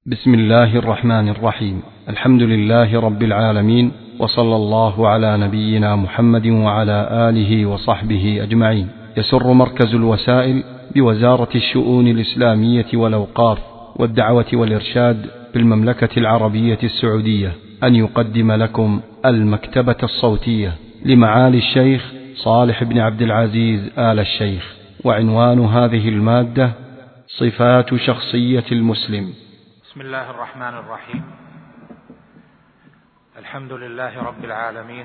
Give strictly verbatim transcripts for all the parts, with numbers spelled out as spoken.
بسم الله الرحمن الرحيم. الحمد لله رب العالمين، وصلى الله على نبينا محمد وعلى آله وصحبه أجمعين. يسر مركز الوسائل بوزارة الشؤون الإسلامية والأوقاف والدعوة والإرشاد بالمملكة العربية السعودية أن يقدم لكم المكتبة الصوتية لمعالي الشيخ صالح بن عبد العزيز آل الشيخ، وعنوان هذه المادة صفات شخصية المسلم. بسم الله الرحمن الرحيم. الحمد لله رب العالمين،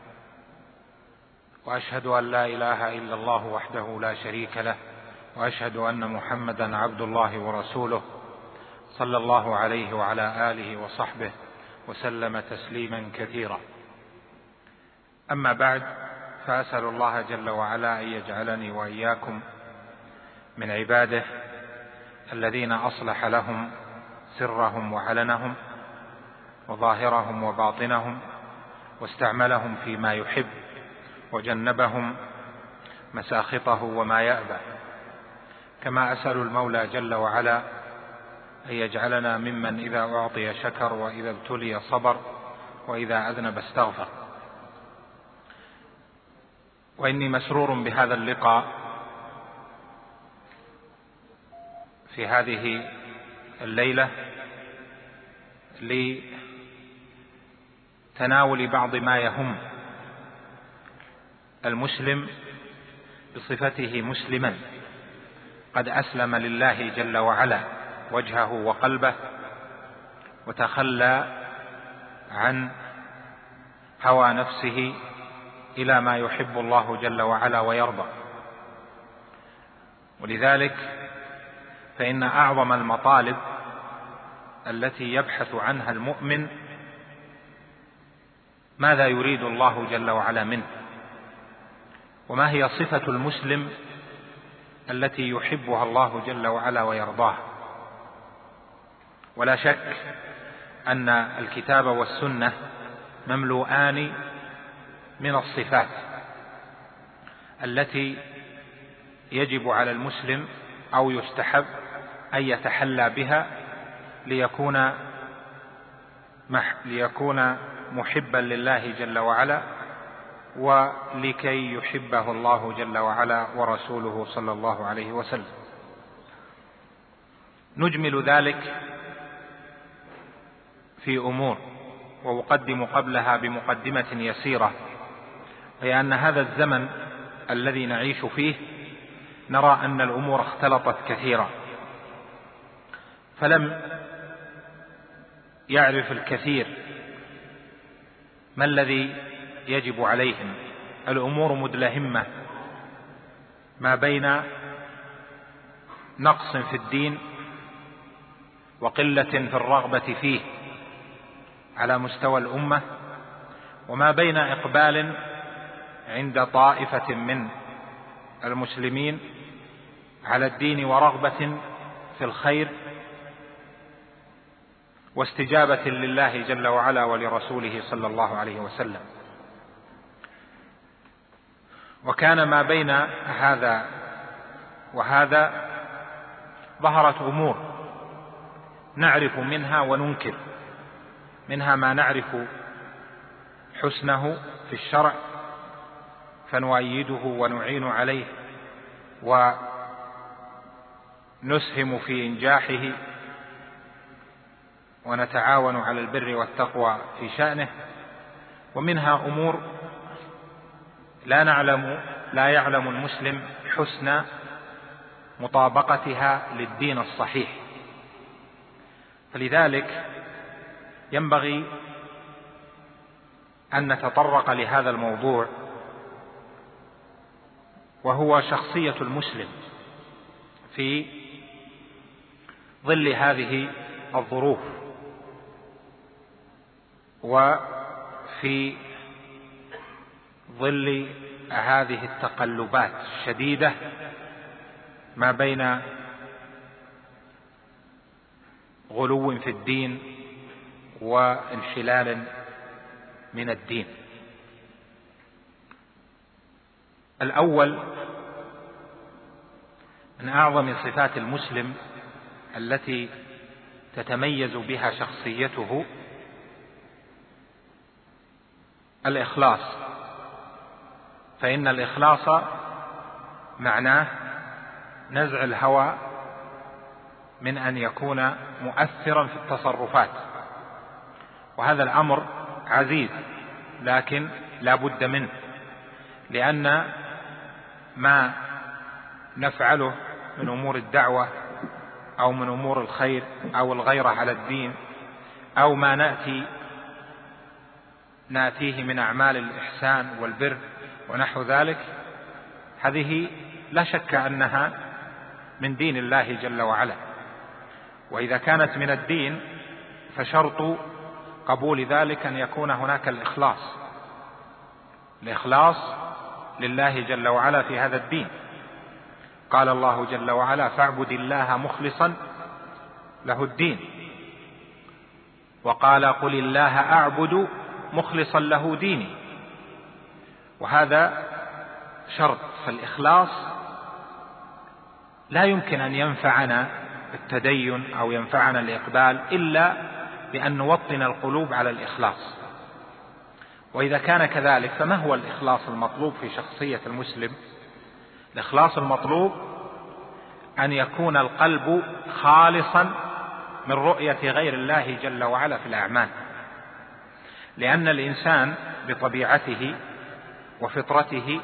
وأشهد أن لا إله إلا الله وحده لا شريك له، وأشهد أن محمدا عبد الله ورسوله، صلى الله عليه وعلى آله وصحبه وسلم تسليما كثيرا. أما بعد، فأسأل الله جل وعلا أن يجعلني وإياكم من عباده الذين أصلح لهم سرهم وعلنهم وظاهرهم وباطنهم، واستعملهم فيما يحب وجنبهم مساخطه وما يأبى. كما أسأل المولى جل وعلا أن يجعلنا ممن إذا أعطي شكر، وإذا ابتلي صبر، وإذا أذنب استغفر. وإني مسرور بهذا اللقاء في هذه الليلة لتناول بعض ما يهم المسلم بصفته مسلما قد أسلم لله جل وعلا وجهه وقلبه، وتخلى عن هوى نفسه إلى ما يحب الله جل وعلا ويرضى. ولذلك فإن أعظم المطالب التي يبحث عنها المؤمن ماذا يريد الله جل وعلا منه، وما هي صفة المسلم التي يحبها الله جل وعلا ويرضاها. ولا شك أن الكتاب والسنة مملوءان من الصفات التي يجب على المسلم أو يستحب أن يتحلى بها ليكون ليكون محبا لله جل وعلا، ولكي يحبه الله جل وعلا ورسوله صلى الله عليه وسلم. نجمل ذلك في أمور، وأقدم قبلها بمقدمة يسيرة، هي أن هذا الزمن الذي نعيش فيه نرى أن الأمور اختلطت كثيرا، فلم يعرف الكثير ما الذي يجب عليهم. الأمور مدلهمة ما بين نقص في الدين وقلة في الرغبة فيه على مستوى الأمة، وما بين إقبال عند طائفة من المسلمين على الدين ورغبة في الخير واستجابة لله جل وعلا ولرسوله صلى الله عليه وسلم. وكان ما بين هذا وهذا ظهرت أمور نعرف منها وننكر، منها ما نعرف حسنه في الشرع فنؤيده ونعين عليه ونسهم في إنجاحه ونتعاون على البر والتقوى في شأنه، ومنها أمور لا نعلم لا يعلم المسلم حسن مطابقتها للدين الصحيح. فلذلك ينبغي أن نتطرق لهذا الموضوع، وهو شخصية المسلم في ظل هذه الظروف، وفي ظل هذه التقلبات الشديدة ما بين غلو في الدين وانحلال من الدين. الأول من أعظم صفات المسلم التي تتميز بها شخصيته الإخلاص، فإن الإخلاص معناه نزع الهوى من أن يكون مؤثرا في التصرفات، وهذا الأمر عزيز لكن لا بد منه، لأن ما نفعله من أمور الدعوة أو من أمور الخير أو الغيرة على الدين أو ما نأتي نأتيه من أعمال الإحسان والبر ونحو ذلك، هذه لا شك أنها من دين الله جل وعلا، وإذا كانت من الدين فشرط قبول ذلك أن يكون هناك الإخلاص الإخلاص لله جل وعلا في هذا الدين. قال الله جل وعلا: فاعبد الله مخلصا له الدين. وقال: قل الله أعبد مخلصا له ديني. وهذا شرط، فالإخلاص لا يمكن أن ينفعنا التدين أو ينفعنا الإقبال إلا بأن نوطن القلوب على الإخلاص. وإذا كان كذلك فما هو الإخلاص المطلوب في شخصية المسلم؟ الإخلاص المطلوب أن يكون القلب خالصا من رؤية غير الله جل وعلا في الأعمال، لأن الإنسان بطبيعته وفطرته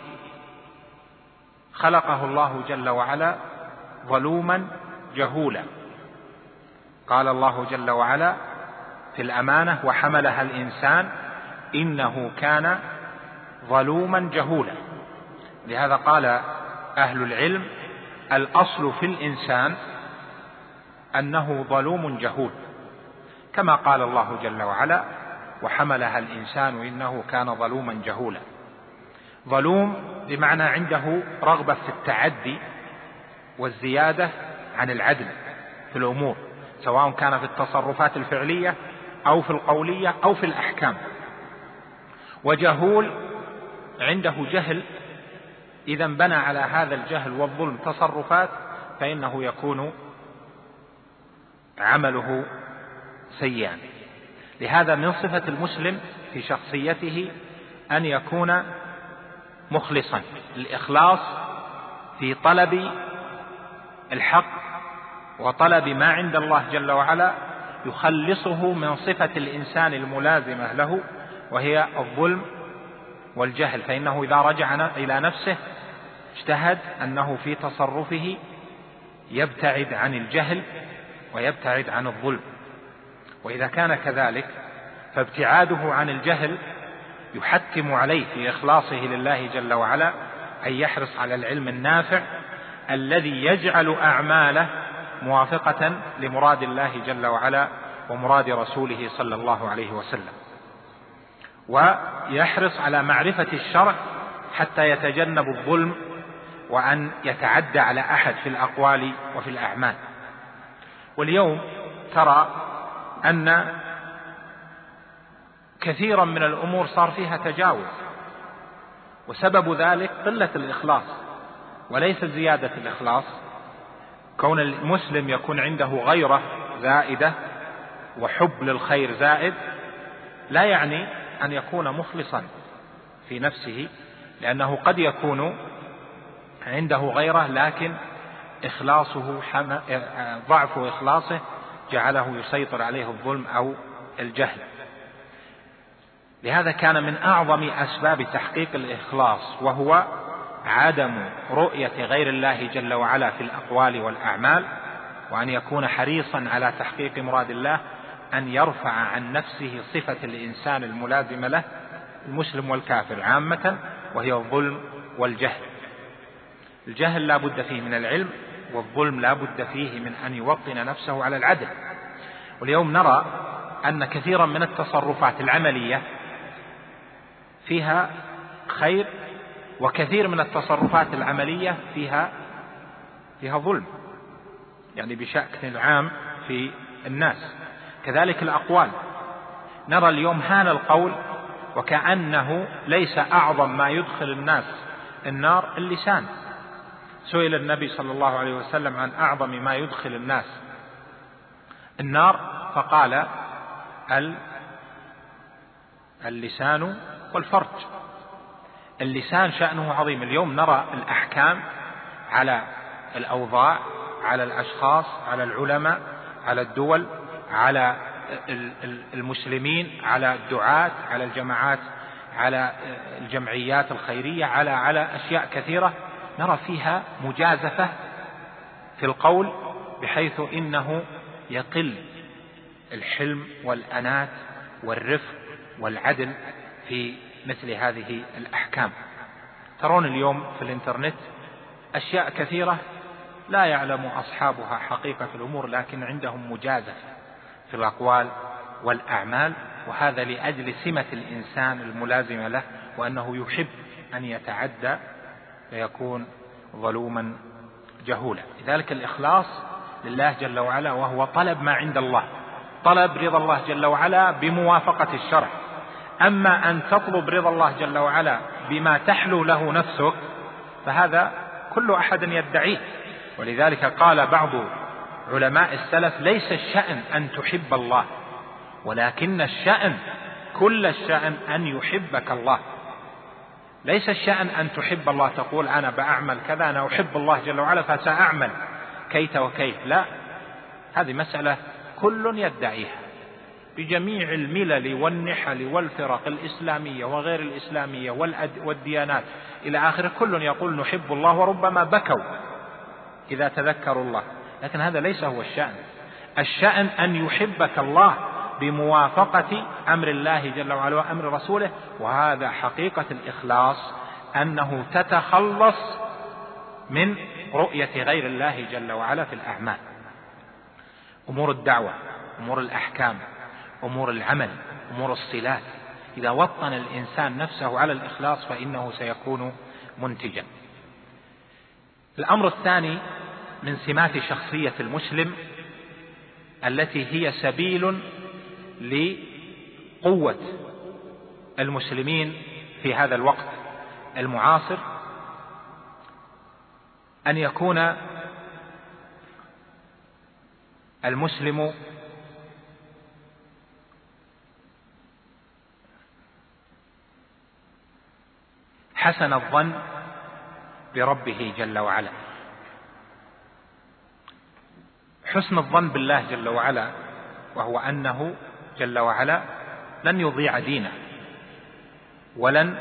خلقه الله جل وعلا ظلوما جهولا. قال الله جل وعلا في الأمانة: وحملها الإنسان إنه كان ظلوما جهولا. لهذا قال أهل العلم: الأصل في الإنسان أنه ظلوم جهول، كما قال الله جل وعلا: وحملها الإنسان إنه كان ظلوما جهولا. ظلوم بمعنى عنده رغبة في التعدي والزيادة عن العدل في الأمور، سواء كان في التصرفات الفعلية أو في القولية أو في الأحكام. وجهول عنده جهل، إذا بنى على هذا الجهل والظلم تصرفات فإنه يكون عمله سيئا. لهذا من صفة المسلم في شخصيته أن يكون مخلصا، الإخلاص في طلب الحق وطلب ما عند الله جل وعلا يخلصه من صفة الإنسان الملازمة له، وهي الظلم والجهل. فإنه إذا رجع إلى نفسه اجتهد أنه في تصرفه يبتعد عن الجهل ويبتعد عن الظلم. وإذا كان كذلك فابتعاده عن الجهل يحتم عليه في إخلاصه لله جل وعلا أن يحرص على العلم النافع الذي يجعل أعماله موافقة لمراد الله جل وعلا ومراد رسوله صلى الله عليه وسلم، ويحرص على معرفة الشرع حتى يتجنب الظلم وأن يتعدى على أحد في الأقوال وفي الأعمال. واليوم ترى أن كثيرا من الأمور صار فيها تجاوز، وسبب ذلك قلة الإخلاص وليس زيادة الإخلاص. كون المسلم يكون عنده غيرة زائدة وحب للخير زائد لا يعني أن يكون مخلصا في نفسه، لأنه قد يكون عنده غيرة لكن إخلاصه حم... ضعف إخلاصه جعله يسيطر عليه الظلم أو الجهل. لهذا كان من أعظم أسباب تحقيق الإخلاص وهو عدم رؤية غير الله جل وعلا في الأقوال والأعمال، وأن يكون حريصا على تحقيق مراد الله، أن يرفع عن نفسه صفة الإنسان الملازمة له المسلم والكافر عامة، وهي الظلم والجهل. الجهل لا بد فيه من العلم، والظلم لا بد فيه من أن يوطن نفسه على العدل. واليوم نرى أن كثيرا من التصرفات العملية فيها خير، وكثير من التصرفات العملية فيها فيها ظلم، يعني بشكل عام في الناس. كذلك الأقوال، نرى اليوم هان القول وكأنه ليس أعظم ما يدخل الناس النار اللسان. سئل النبي صلى الله عليه وسلم عن أعظم ما يدخل الناس النار، فقال اللسان والفرج. اللسان شأنه عظيم. اليوم نرى الأحكام على الأوضاع، على الأشخاص، على العلماء، على الدول، على المسلمين، على الدعاة، على الجماعات، على الجمعيات الخيرية، على على أشياء كثيرة نرى فيها مجازفة في القول، بحيث إنه يقل الحلم والأنات والرفق والعدل في مثل هذه الأحكام. ترون اليوم في الإنترنت أشياء كثيرة لا يعلم أصحابها حقيقة الأمور، لكن عندهم مجازفة في الأقوال والأعمال، وهذا لأجل سمة الإنسان الملازمة له، وأنه يحب أن يتعدى فيكون ظلوما جهولا. لذلك الإخلاص لله جل وعلا، وهو طلب ما عند الله، طلب رضا الله جل وعلا بموافقة الشرع. أما أن تطلب رضا الله جل وعلا بما تحلو له نفسك فهذا كل أحد يدعيه. ولذلك قال بعض علماء السلف: ليس الشأن أن تحب الله، ولكن الشأن كل الشأن أن يحبك الله. ليس الشأن أن تحب الله، تقول أنا بأعمل كذا، أنا أحب الله جل وعلا فسأعمل كيت وكيف. لا، هذه مسألة كل يدعيها بجميع الملل والنحل والفرق الإسلامية وغير الإسلامية والديانات إلى آخره، كل يقول نحب الله، وربما بكوا إذا تذكروا الله. لكن هذا ليس هو الشأن. الشأن أن يحبك الله بموافقة أمر الله جل وعلا وأمر رسوله، وهذا حقيقة الإخلاص، أنه تتخلص من رؤية غير الله جل وعلا في الأعمال. أمور الدعوة، أمور الأحكام، أمور العمل، أمور الصلات، إذا وطن الإنسان نفسه على الإخلاص فإنه سيكون منتجا. الأمر الثاني من سمات شخصية المسلم التي هي سبيل لقوة المسلمين في هذا الوقت المعاصر، أن يكون المسلم حسن الظن بربه جل وعلا. حسن الظن بالله جل وعلا، وهو أنه جل وعلا لن يضيع دينه، ولن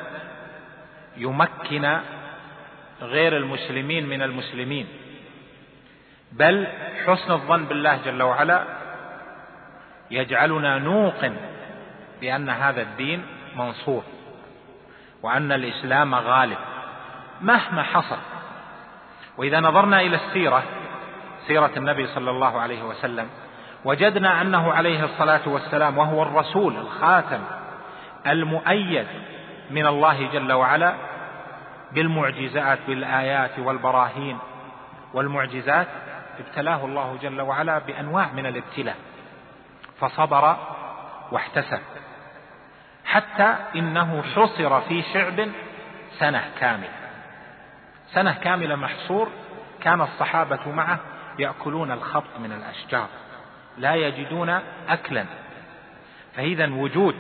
يمكن غير المسلمين من المسلمين، بل حسن الظن بالله جل وعلا يجعلنا نوقن بأن هذا الدين منصور، وأن الإسلام غالب مهما حصل. وإذا نظرنا إلى السيرة، سيرة النبي صلى الله عليه وسلم، وجدنا أنه عليه الصلاة والسلام وهو الرسول الخاتم المؤيد من الله جل وعلا بالمعجزات، بالآيات والبراهين والمعجزات، ابتلاه الله جل وعلا بأنواع من الابتلاء، فصبر واحتسب، حتى إنه حصر في شعب سنة كاملة، سنة كاملة محصور. كان الصحابة معه يأكلون الخبط من الأشجار، لا يجدون أكلا. فإذا وجود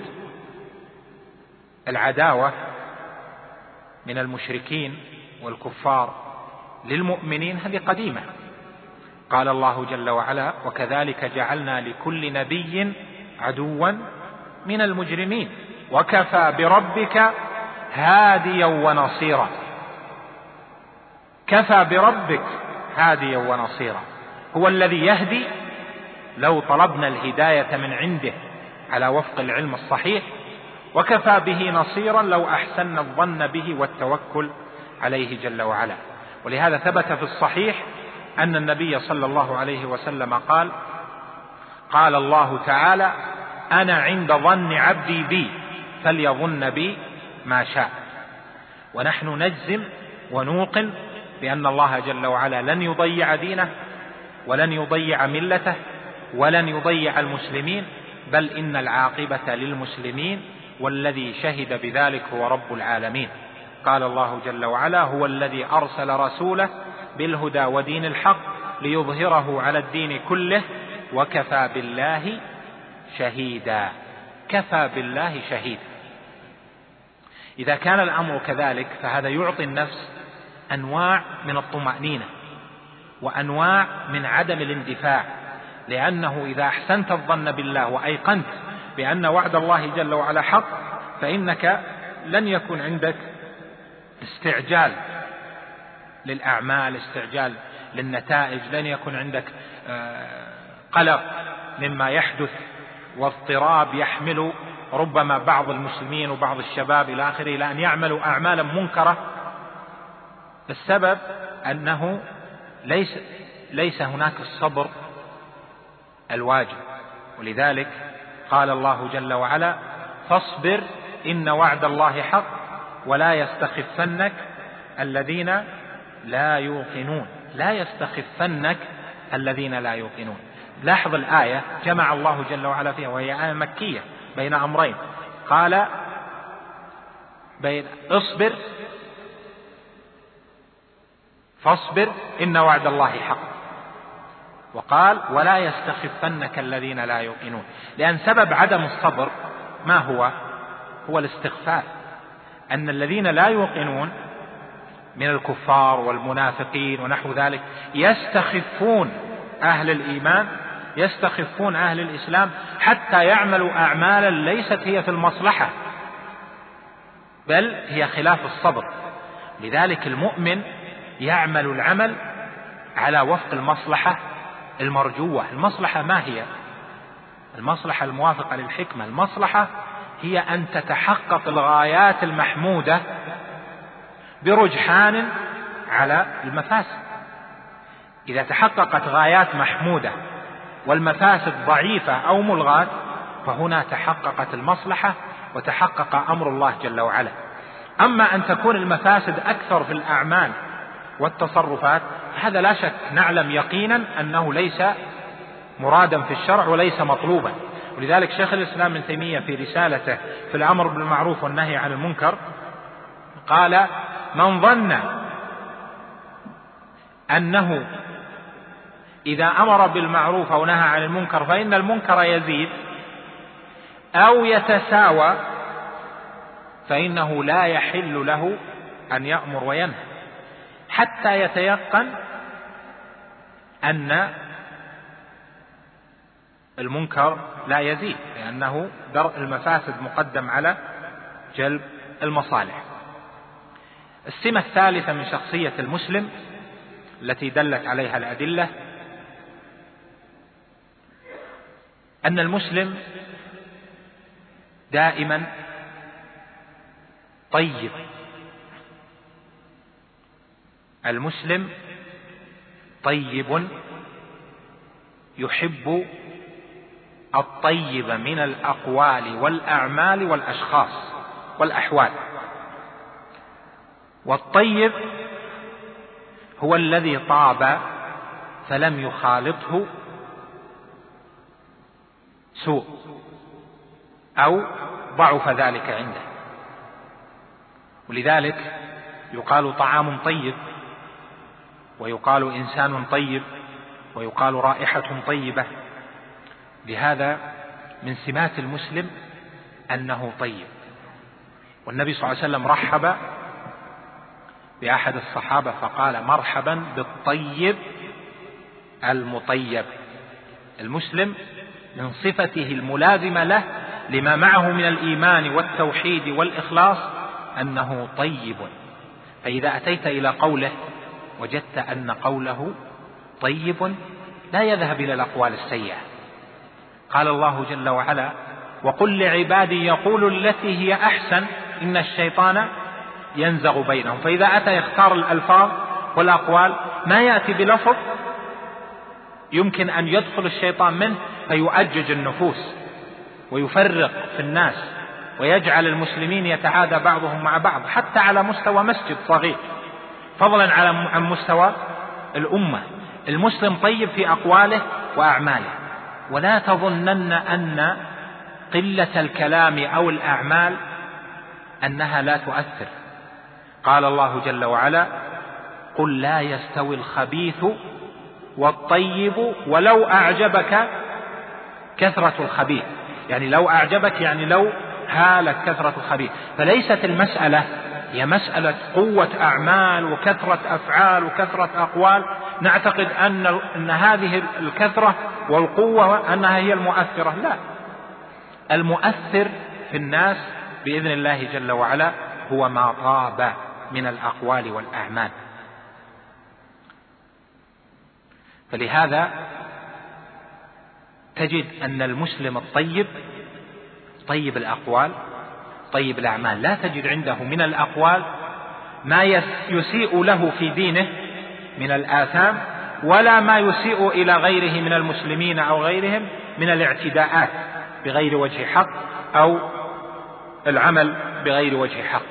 العداوة من المشركين والكفار للمؤمنين هذه قديمة. قال الله جل وعلا: وكذلك جعلنا لكل نبي عدوا من المجرمين وكفى بربك هاديا ونصيرا. كفى بربك هاديا ونصيرا، هو الذي يهدي لو طلبنا الهداية من عنده على وفق العلم الصحيح، وكفى به نصيرا لو أحسن الظن به والتوكل عليه جل وعلا. ولهذا ثبت في الصحيح أن النبي صلى الله عليه وسلم قال: قال الله تعالى: أنا عند ظن عبدي بي فليظن بي ما شاء. ونحن نجزم ونوقن بأن الله جل وعلا لن يضيع دينه، ولن يضيع ملته، ولن يضيع المسلمين، بل إن العاقبة للمسلمين، والذي شهد بذلك هو رب العالمين. قال الله جل وعلا: هو الذي أرسل رسوله بالهدى ودين الحق ليظهره على الدين كله وكفى بالله شهيدا. كفى بالله شهيدا. إذا كان الأمر كذلك فهذا يعطي النفس أنواع من الطمأنينة وأنواع من عدم الاندفاع، لأنه إذا أحسنت الظن بالله وأيقنت بأن وعد الله جل وعلا حق فإنك لن يكون عندك استعجال للأعمال، استعجال للنتائج، لن يكون عندك قلق مما يحدث واضطراب يحمل ربما بعض المسلمين وبعض الشباب إلى آخره إلى أن يعملوا أعمالا منكرة. السبب أنه ليس, ليس هناك الصبر الواجب. ولذلك قال الله جل وعلا: فاصبر إن وعد الله حق ولا يستخفنك الذين لا يوقنون. لا يستخفنك الذين لا يوقنون. لاحظ الآية جمع الله جل وعلا فيها، وهي آية مكية بين أمرين. قال بين اصبر فاصبر إن وعد الله حق، وقال ولا يستخفنك الذين لا يوقنون. لأن سبب عدم الصبر ما هو؟ هو الاستخفاف. أن الذين لا يوقنون من الكفار والمنافقين ونحو ذلك يستخفون أهل الإيمان، يستخفون أهل الإسلام حتى يعملوا أعمالا ليست هي في المصلحة بل هي خلاف الصبر. لذلك المؤمن يعمل العمل على وفق المصلحة المرجوة. المصلحة ما هي؟ المصلحة الموافقة للحكمة. المصلحة هي أن تتحقق الغايات المحمودة برجحان على المفاسد. إذا تحققت غايات محمودة والمفاسد ضعيفة أو ملغاة فهنا تحققت المصلحة وتحقق أمر الله جل وعلا. أما أن تكون المفاسد أكثر في الأعمال والتصرفات هذا لا شك نعلم يقينا أنه ليس مرادا في الشرع وليس مطلوبا. ولذلك شيخ الإسلام ابن تيمية في رسالته في الأمر بالمعروف والنهي عن المنكر قال: من ظن أنه إذا أمر بالمعروف أو نهى عن المنكر فإن المنكر يزيد أو يتساوى فإنه لا يحل له أن يأمر وينهى حتى يتيقن أن المنكر لا يزيد، لأنه درء المفاسد مقدم على جلب المصالح. السمة الثالثة من شخصية المسلم التي دلت عليها الأدلة أن المسلم دائما طيب. المسلم طيب يحب الطيب من الأقوال والأعمال والأشخاص والأحوال. والطيب هو الذي طاب فلم يخالطه سوء أو ضعف ذلك عنده. ولذلك يقال طعام طيب، ويقال إنسان طيب، ويقال رائحة طيبة. لهذا من سمات المسلم أنه طيب. والنبي صلى الله عليه وسلم رحب بأحد الصحابة فقال: مرحبا بالطيب المطيب. المسلم من صفته الملازمة له لما معه من الإيمان والتوحيد والإخلاص أنه طيب. فإذا أتيت إلى قوله وجدت أن قوله طيب لا يذهب إلى الأقوال السيئة. قال الله جل وعلا: وقل لعبادي يقولوا التي هي أحسن إن الشيطان ينزغ بينهم. فإذا أتى يختار الألفاظ والأقوال ما يأتي بلفظ يمكن أن يدخل الشيطان منه فيؤجج النفوس ويفرق في الناس ويجعل المسلمين يتعادى بعضهم مع بعض حتى على مستوى مسجد صغير، فضلا عن مستوى الأمة. المسلم طيب في أقواله وأعماله. ولا تظنن أن قلة الكلام أو الأعمال أنها لا تؤثر. قال الله جل وعلا: قل لا يستوي الخبيث والطيب ولو أعجبك كثرة الخبيث، يعني لو أعجبك يعني لو هالك كثرة الخبيث. فليست المسألة هي مسألة قوة أعمال وكثرة أفعال وكثرة أقوال نعتقد أن أن هذه الكثرة والقوة أنها هي المؤثرة، لا، المؤثر في الناس بإذن الله جل وعلا هو ما طاب من الأقوال والأعمال. فلهذا تجد أن المسلم الطيب طيب الأقوال طيب الأعمال، لا تجد عنده من الأقوال ما يسيء له في دينه من الآثام، ولا ما يسيء إلى غيره من المسلمين أو غيرهم من الاعتداءات بغير وجه حق أو العمل بغير وجه حق.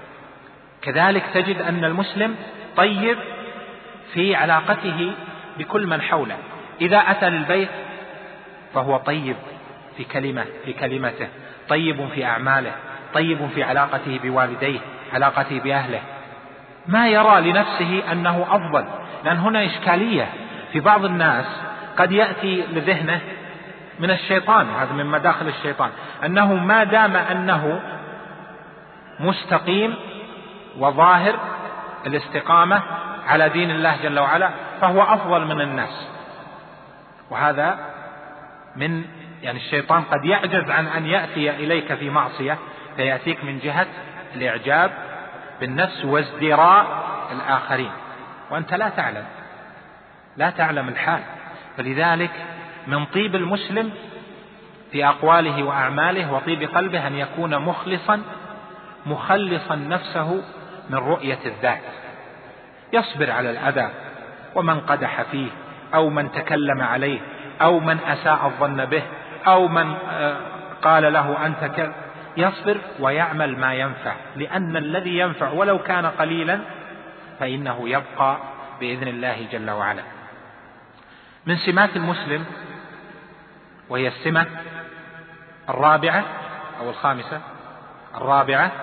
كذلك تجد أن المسلم طيب في علاقته بكل من حوله، إذا أتى للبيت فهو طيب في كلمة في كلمته، طيب في أعماله، طيب في علاقته بوالديه، علاقته بأهله، ما يرى لنفسه أنه أفضل. لأن هنا إشكالية في بعض الناس قد يأتي لذهنه من الشيطان، هذا من مداخل الشيطان، أنه ما دام أنه مستقيم وظاهر الاستقامة على دين الله جل وعلا فهو أفضل من الناس. وهذا من يعني الشيطان قد يعجز عن أن يأتي إليك في معصية فيأتيك من جهة الإعجاب بالنفس وازدراء الآخرين، وأنت لا تعلم لا تعلم الحال. فلذلك من طيب المسلم في أقواله وأعماله وطيب قلبه أن يكون مخلصا مخلصا نفسه من رؤية الذات، يصبر على الأذى ومن قدح فيه أو من تكلم عليه أو من أساء الظن به أو من قال له أنت كذا، يصبر ويعمل ما ينفع، لأن الذي ينفع ولو كان قليلا فإنه يبقى بإذن الله جل وعلا. من سمات المسلم، وهي السمة الرابعة أو الخامسة الرابعة،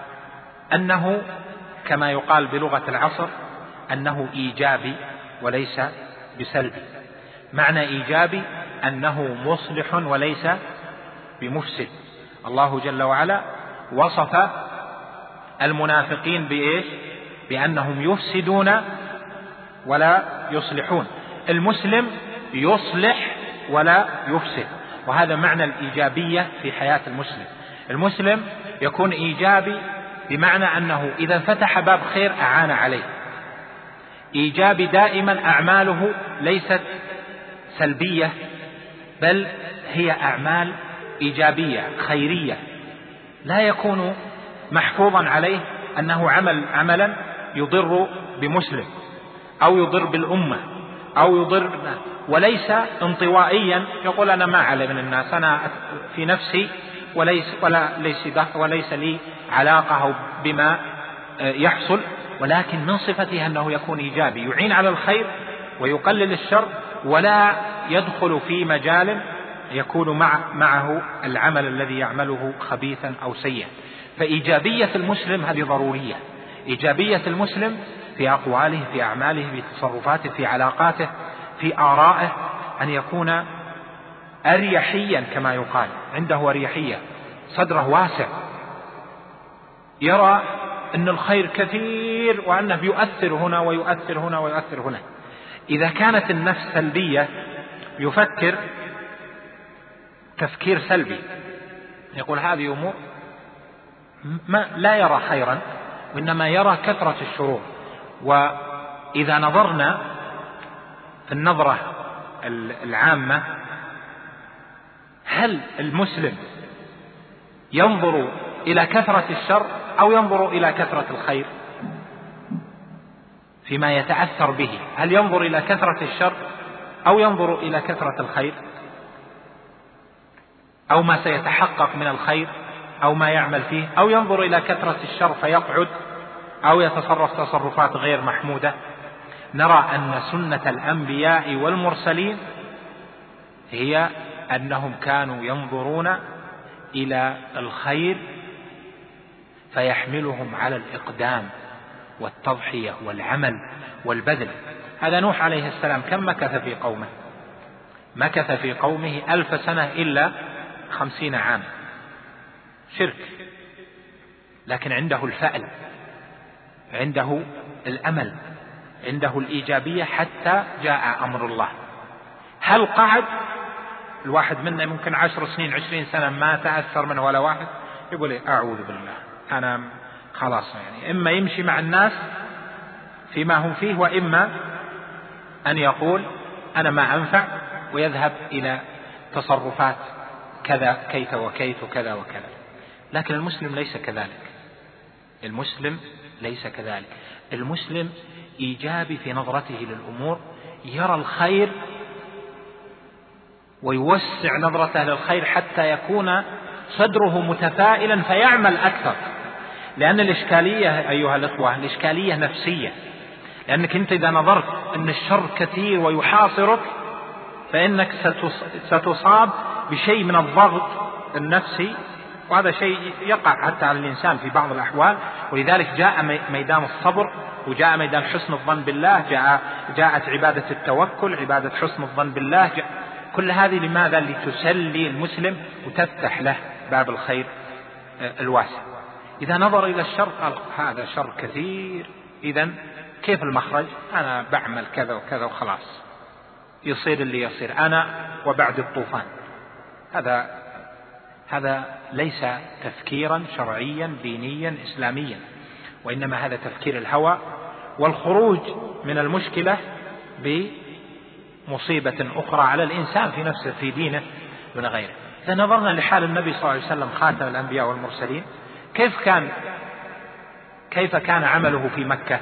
أنه كما يقال بلغة العصر أنه إيجابي وليس بسلبي. معنى إيجابي أنه مصلح وليس بمفسد. الله جل وعلا وصف المنافقين بإيش؟ بأنهم يفسدون ولا يصلحون. المسلم يصلح ولا يفسد، وهذا معنى الإيجابية في حياة المسلم. المسلم يكون إيجابي بمعنى أنه إذا فتح باب خير أعان عليه، إيجابي دائما أعماله ليست سلبية بل هي أعمال إيجابية خيرية، لا يكون محفوظا عليه أنه عمل عملا يضر بمسلم أو يضر بالأمة أو يضر، وليس انطوائيا يقول أنا ما علي من الناس، أنا في نفسي وليس, ولا ليس, وليس لي علاقة بما يحصل، ولكن من صفته أنه يكون إيجابي يعين على الخير ويقلل الشر، ولا يدخل في مجال يكون مع معه العمل الذي يعمله خبيثا أو سيئا. فإيجابية المسلم هذه ضرورية، إيجابية المسلم في أقواله في أعماله في تصرفاته في علاقاته في آرائه، أن يكون أريحيا كما يقال، عنده أريحية، صدره واسع، يرى أن الخير كثير وأنه يؤثر هنا ويؤثر هنا ويؤثر هنا. إذا كانت النفس سلبية يفكر تفكير سلبي، يقول هذه أمور ما لا يرى خيرا وإنما يرى كثرة الشرور. وإذا نظرنا في النظرة العامة، هل المسلم ينظر إلى كثرة الشر أو ينظر إلى كثرة الخير فيما يتأثر به؟ هل ينظر إلى كثرة الشر أو ينظر إلى كثرة الخير أو ما سيتحقق من الخير أو ما يعمل فيه، أو ينظر إلى كثرة الشر فيقعد أو يتصرف تصرفات غير محمودة؟ نرى أن سنة الأنبياء والمرسلين هي أنهم كانوا ينظرون إلى الخير فيحملهم على الإقدام والتضحية والعمل والبذل. هذا نوح عليه السلام كم مكث في قومه؟ مكث في قومه ألف سنة إلا خمسين عام، شرك، لكن عنده الفأل، عنده الأمل، عنده الإيجابية حتى جاء أمر الله. هل قعد؟ الواحد منا ممكن عشر سنين عشرين سنة ما تأثر منه ولا واحد، يقول إيه أعوذ بالله أنا خلاص. يعني إما يمشي مع الناس فيما هم فيه، وإما أن يقول أنا ما أنفع ويذهب إلى تصرفات كذا كيت وكيت وكذا وكذا. لكن المسلم ليس كذلك، المسلم ليس كذلك. المسلم إيجابي في نظرته للأمور، يرى الخير ويوسع نظرته للخير حتى يكون صدره متفائلا فيعمل أكثر. لأن الإشكالية أيها الإخوة الإشكالية نفسية، لأنك أنت إذا نظرت أن الشر كثير ويحاصرك فإنك ستصاب بشيء من الضغط النفسي، وهذا شيء يقع حتى على الإنسان في بعض الأحوال. ولذلك جاء ميدان الصبر، وجاء ميدان حسن الظن بالله، جاء جاءت عبادة التوكل، عبادة حسن الظن بالله. كل هذه لماذا؟ لتسلي المسلم وتفتح له باب الخير الواسع. إذا نظر إلى الشر قال هذا شر كثير، إذن كيف المخرج؟ أنا بعمل كذا وكذا وخلاص، يصير اللي يصير أنا وبعد الطوفان. هذا هذا ليس تفكيرا شرعيا دينيا إسلاميا، وإنما هذا تفكير الهوى والخروج من المشكلة بمصيبة أخرى على الإنسان في نفسه في دينه دون غيره. إذا نظرنا لحال النبي صلى الله عليه وسلم خاتم الأنبياء والمرسلين، كيف كان كيف كان عمله في مكة؟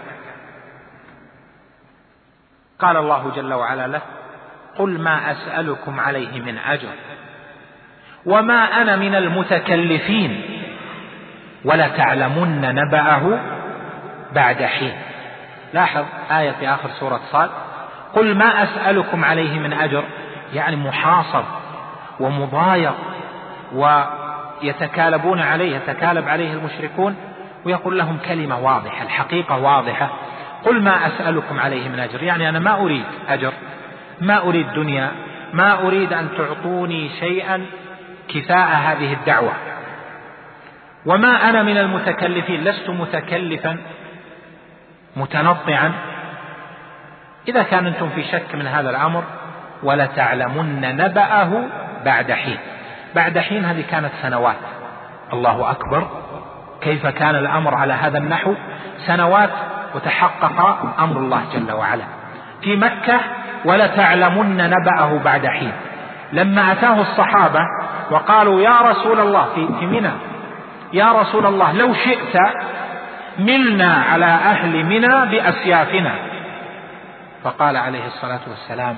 قال الله جل وعلا له: قل ما أسألكم عليه من أجر وما أنا من المتكلفين ولتعلمن نبأه بعد حين. لاحظ آية في آخر سورة صاد: قل ما أسألكم عليه من أجر، يعني محاصر ومضايق ويتكالبون عليه، يتكالب عليه المشركون، ويقول لهم كلمة واضحة، الحقيقة واضحة: قل ما أسألكم عليه من أجر، يعني أنا ما أريد أجر، ما أريد دنيا، ما أريد أن تعطوني شيئا كفاء هذه الدعوة. وما أنا من المتكلفين، لست متكلفا متنطعا. إذا كان أنتم في شك من هذا الأمر: ولتعلمن نبأه بعد حين. بعد حين هذه كانت سنوات. الله أكبر، كيف كان الأمر على هذا النحو؟ سنوات وتحقق أمر الله جل وعلا في مكة. ولتعلمن نبأه بعد حين. لما أتاه الصحابة وقالوا يا رسول الله في منى، يا رسول الله لو شئت ملنا على أهل منى بأسيافنا، فقال عليه الصلاة والسلام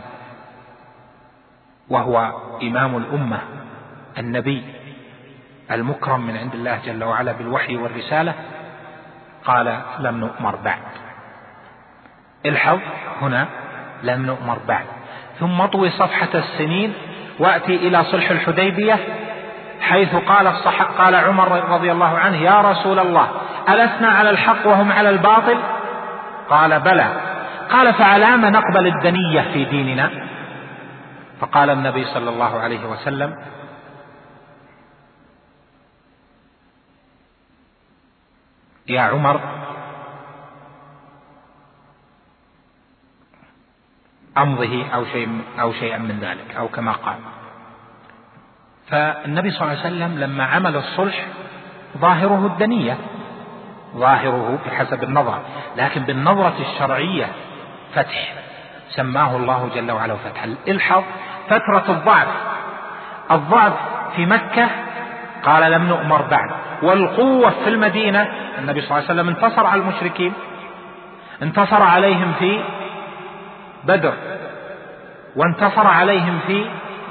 وهو إمام الأمة النبي المكرم من عند الله جل وعلا بالوحي والرسالة، قال لم نؤمر بعد. الحظ هنا لم نؤمر بعد. ثم اطوي صفحة السنين وأتي إلى صلح الحديبية، حيث قال الصحابة، قال عمر رضي الله عنه: يا رسول الله ألسنا على الحق وهم على الباطل؟ قال بلى. قال فعلام نقبل الدنية في ديننا؟ فقال النبي صلى الله عليه وسلم: يا عمر أمضه أو شيء أو شيئا من ذلك، أو كما قال. فالنبي صلى الله عليه وسلم لما عمل الصلح ظاهره الدنية، ظاهره بحسب النظر، لكن بالنظرة الشرعية فتح، سماه الله جل وعلا فتحا. الحظ فترة الضعف، الضعف في مكة قال لم نؤمر بعد، والقوة في المدينة. النبي صلى الله عليه وسلم انتصر على المشركين، انتصر عليهم في بدر، وانتصر عليهم في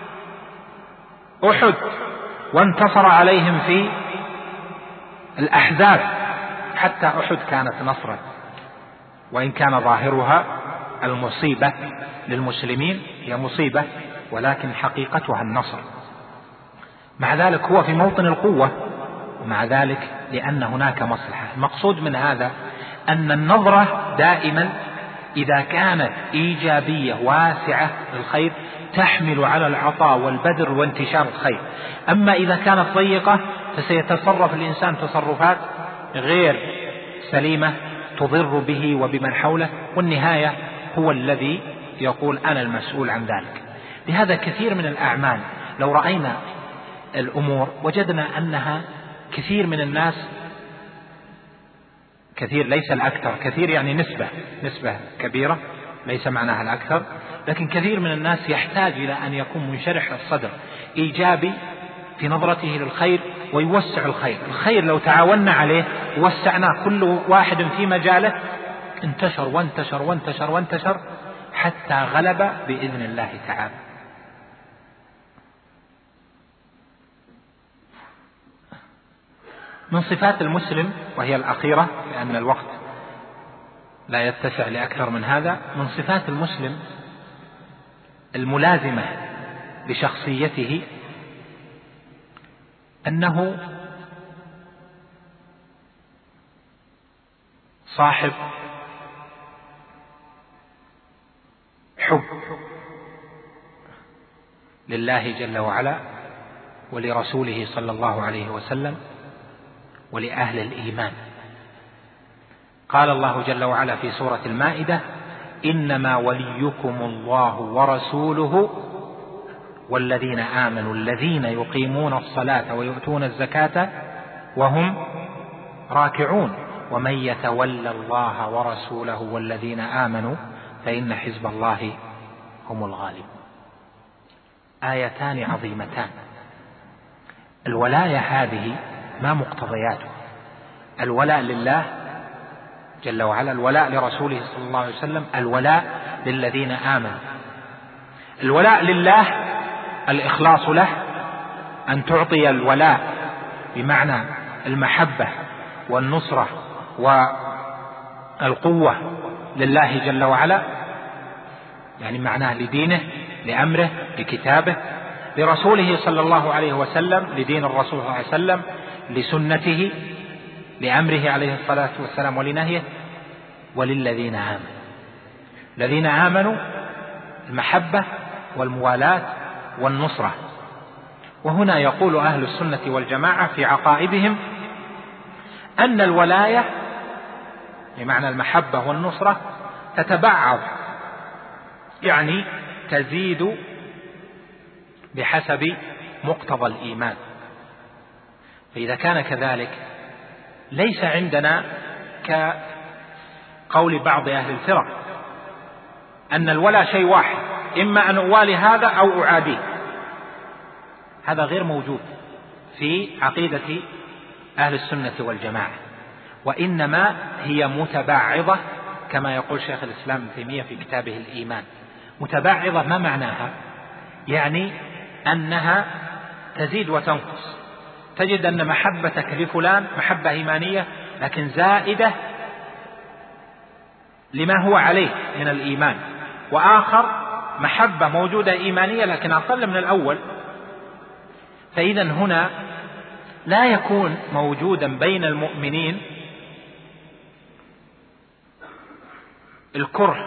أحد، وانتصر عليهم في الأحزاب. حتى أحد كانت نصرا، وإن كان ظاهرها المصيبة للمسلمين، هي مصيبة ولكن حقيقتها النصر. مع ذلك هو في موطن القوة، ومع ذلك لأن هناك مصلحة. المقصود من هذا أن النظرة دائما إذا كانت إيجابية واسعة للخير تحمل على العطاء والبذل وانتشار الخير. أما إذا كانت ضيقة فسيتصرف الإنسان تصرفات غير سليمة تضر به وبمن حوله، والنهاية هو الذي يقول أنا المسؤول عن ذلك. لهذا كثير من الأعمال لو رأينا الأمور وجدنا أنها كثير من الناس، كثير ليس الأكثر، كثير يعني نسبة نسبة كبيرة ليس معناها الأكثر، لكن كثير من الناس يحتاج إلى أن يكون منشرح الصدر إيجابي في نظرته للخير ويوسع الخير. الخير لو تعاوننا عليه ووسعناه كل واحد في مجاله انتشر وانتشر وانتشر وانتشر حتى غلب بإذن الله تعالى. من صفات المسلم، وهي الأخيرة لأن الوقت لا يتسع لأكثر من هذا، من صفات المسلم الملازمة لشخصيته أنه صاحب حب لله جل وعلا ولرسوله صلى الله عليه وسلم ولأهل الإيمان. قال الله جل وعلا في سورة المائدة: إنما وليكم الله ورسوله والذين آمنوا الذين يقيمون الصلاة ويؤتون الزكاة وهم راكعون ومن يتولى الله ورسوله والذين آمنوا فإن حزب الله هم الغالبون. آيتان عظيمتان. الولاية هذه ما مقتضياته؟ الولاء لله جل وعلا، الولاء لرسوله صلى الله عليه وسلم، الولاء للذين آمنوا. الولاء لله الإخلاص له، أن تعطي الولاء بمعنى المحبة والنصرة والقوة لله جل وعلا، يعني معناه لدينه، لأمره، لكتابه، لرسوله صلى الله عليه وسلم، لدين الرسول صلى الله عليه وسلم، لسنته، لأمره عليه الصلاة والسلام ولنهيه، وللذين آمنوا. الذين آمنوا المحبة والموالاة والنصرة. وهنا يقول أهل السنة والجماعة في عقائدهم أن الولاية بمعنى المحبة والنصرة تتبعض، يعني تزيد بحسب مقتضى الإيمان. فإذا كان كذلك ليس عندنا كقول بعض أهل الفرق أن الولاء شيء واحد، إما أن أوالي هذا أو أعاديه. هذا غير موجود في عقيدة أهل السنة والجماعة، وإنما هي متباعضة كما يقول شيخ الإسلام ابن تيمية في كتابه الإيمان. متباعضة ما معناها؟ يعني أنها تزيد وتنقص. تجد أن محبتك لفلان محبة إيمانية لكن زائدة لما هو عليه من الإيمان، وآخر محبة موجودة إيمانية لكن أقل من الأول. فإذا هنا لا يكون موجودا بين المؤمنين الكره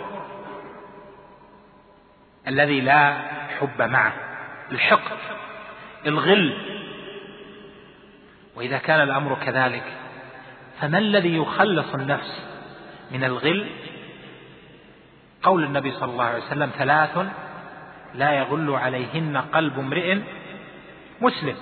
الذي لا حب معه، الحقد، الغل. وإذا كان الأمر كذلك فما الذي يخلص النفس من الغل؟ قول النبي صلى الله عليه وسلم: ثلاث لا يغل عليهن قلب امرئ مسلم.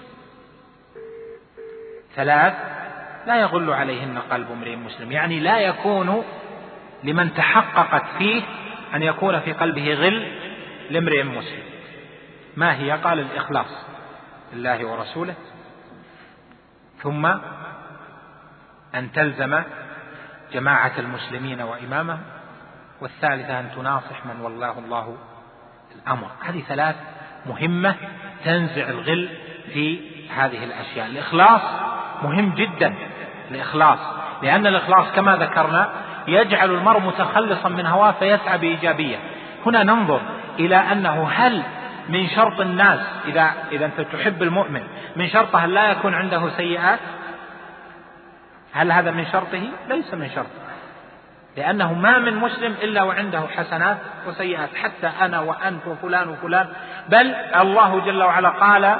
ثلاث لا يغل عليهن قلب امرئ مسلم، يعني لا يكون لمن تحققت فيه أن يكون في قلبه غل لامرئ مسلم. ما هي؟ قال: الإخلاص لله ورسوله، ثم أن تلزم جماعة المسلمين وإمامهم، والثالثة أن تناصح من والله الله الأمر. هذه ثلاث مهمة تنزع الغل في هذه الأشياء. الإخلاص مهم جدا، الإخلاص، لأن الإخلاص كما ذكرنا يجعل المرء متخلصا من هواه فيسعى بإيجابية. هنا ننظر إلى أنه هل من شرط الناس إذا, إذا أنت تحب المؤمن من شرطه لا يكون عنده سيئات؟ هل هذا من شرطه؟ ليس من شرطه. لأنه ما من مسلم إلا وعنده حسنات وسيئات، حتى أنا وأنت وفلان وفلان، بل الله جل وعلا قال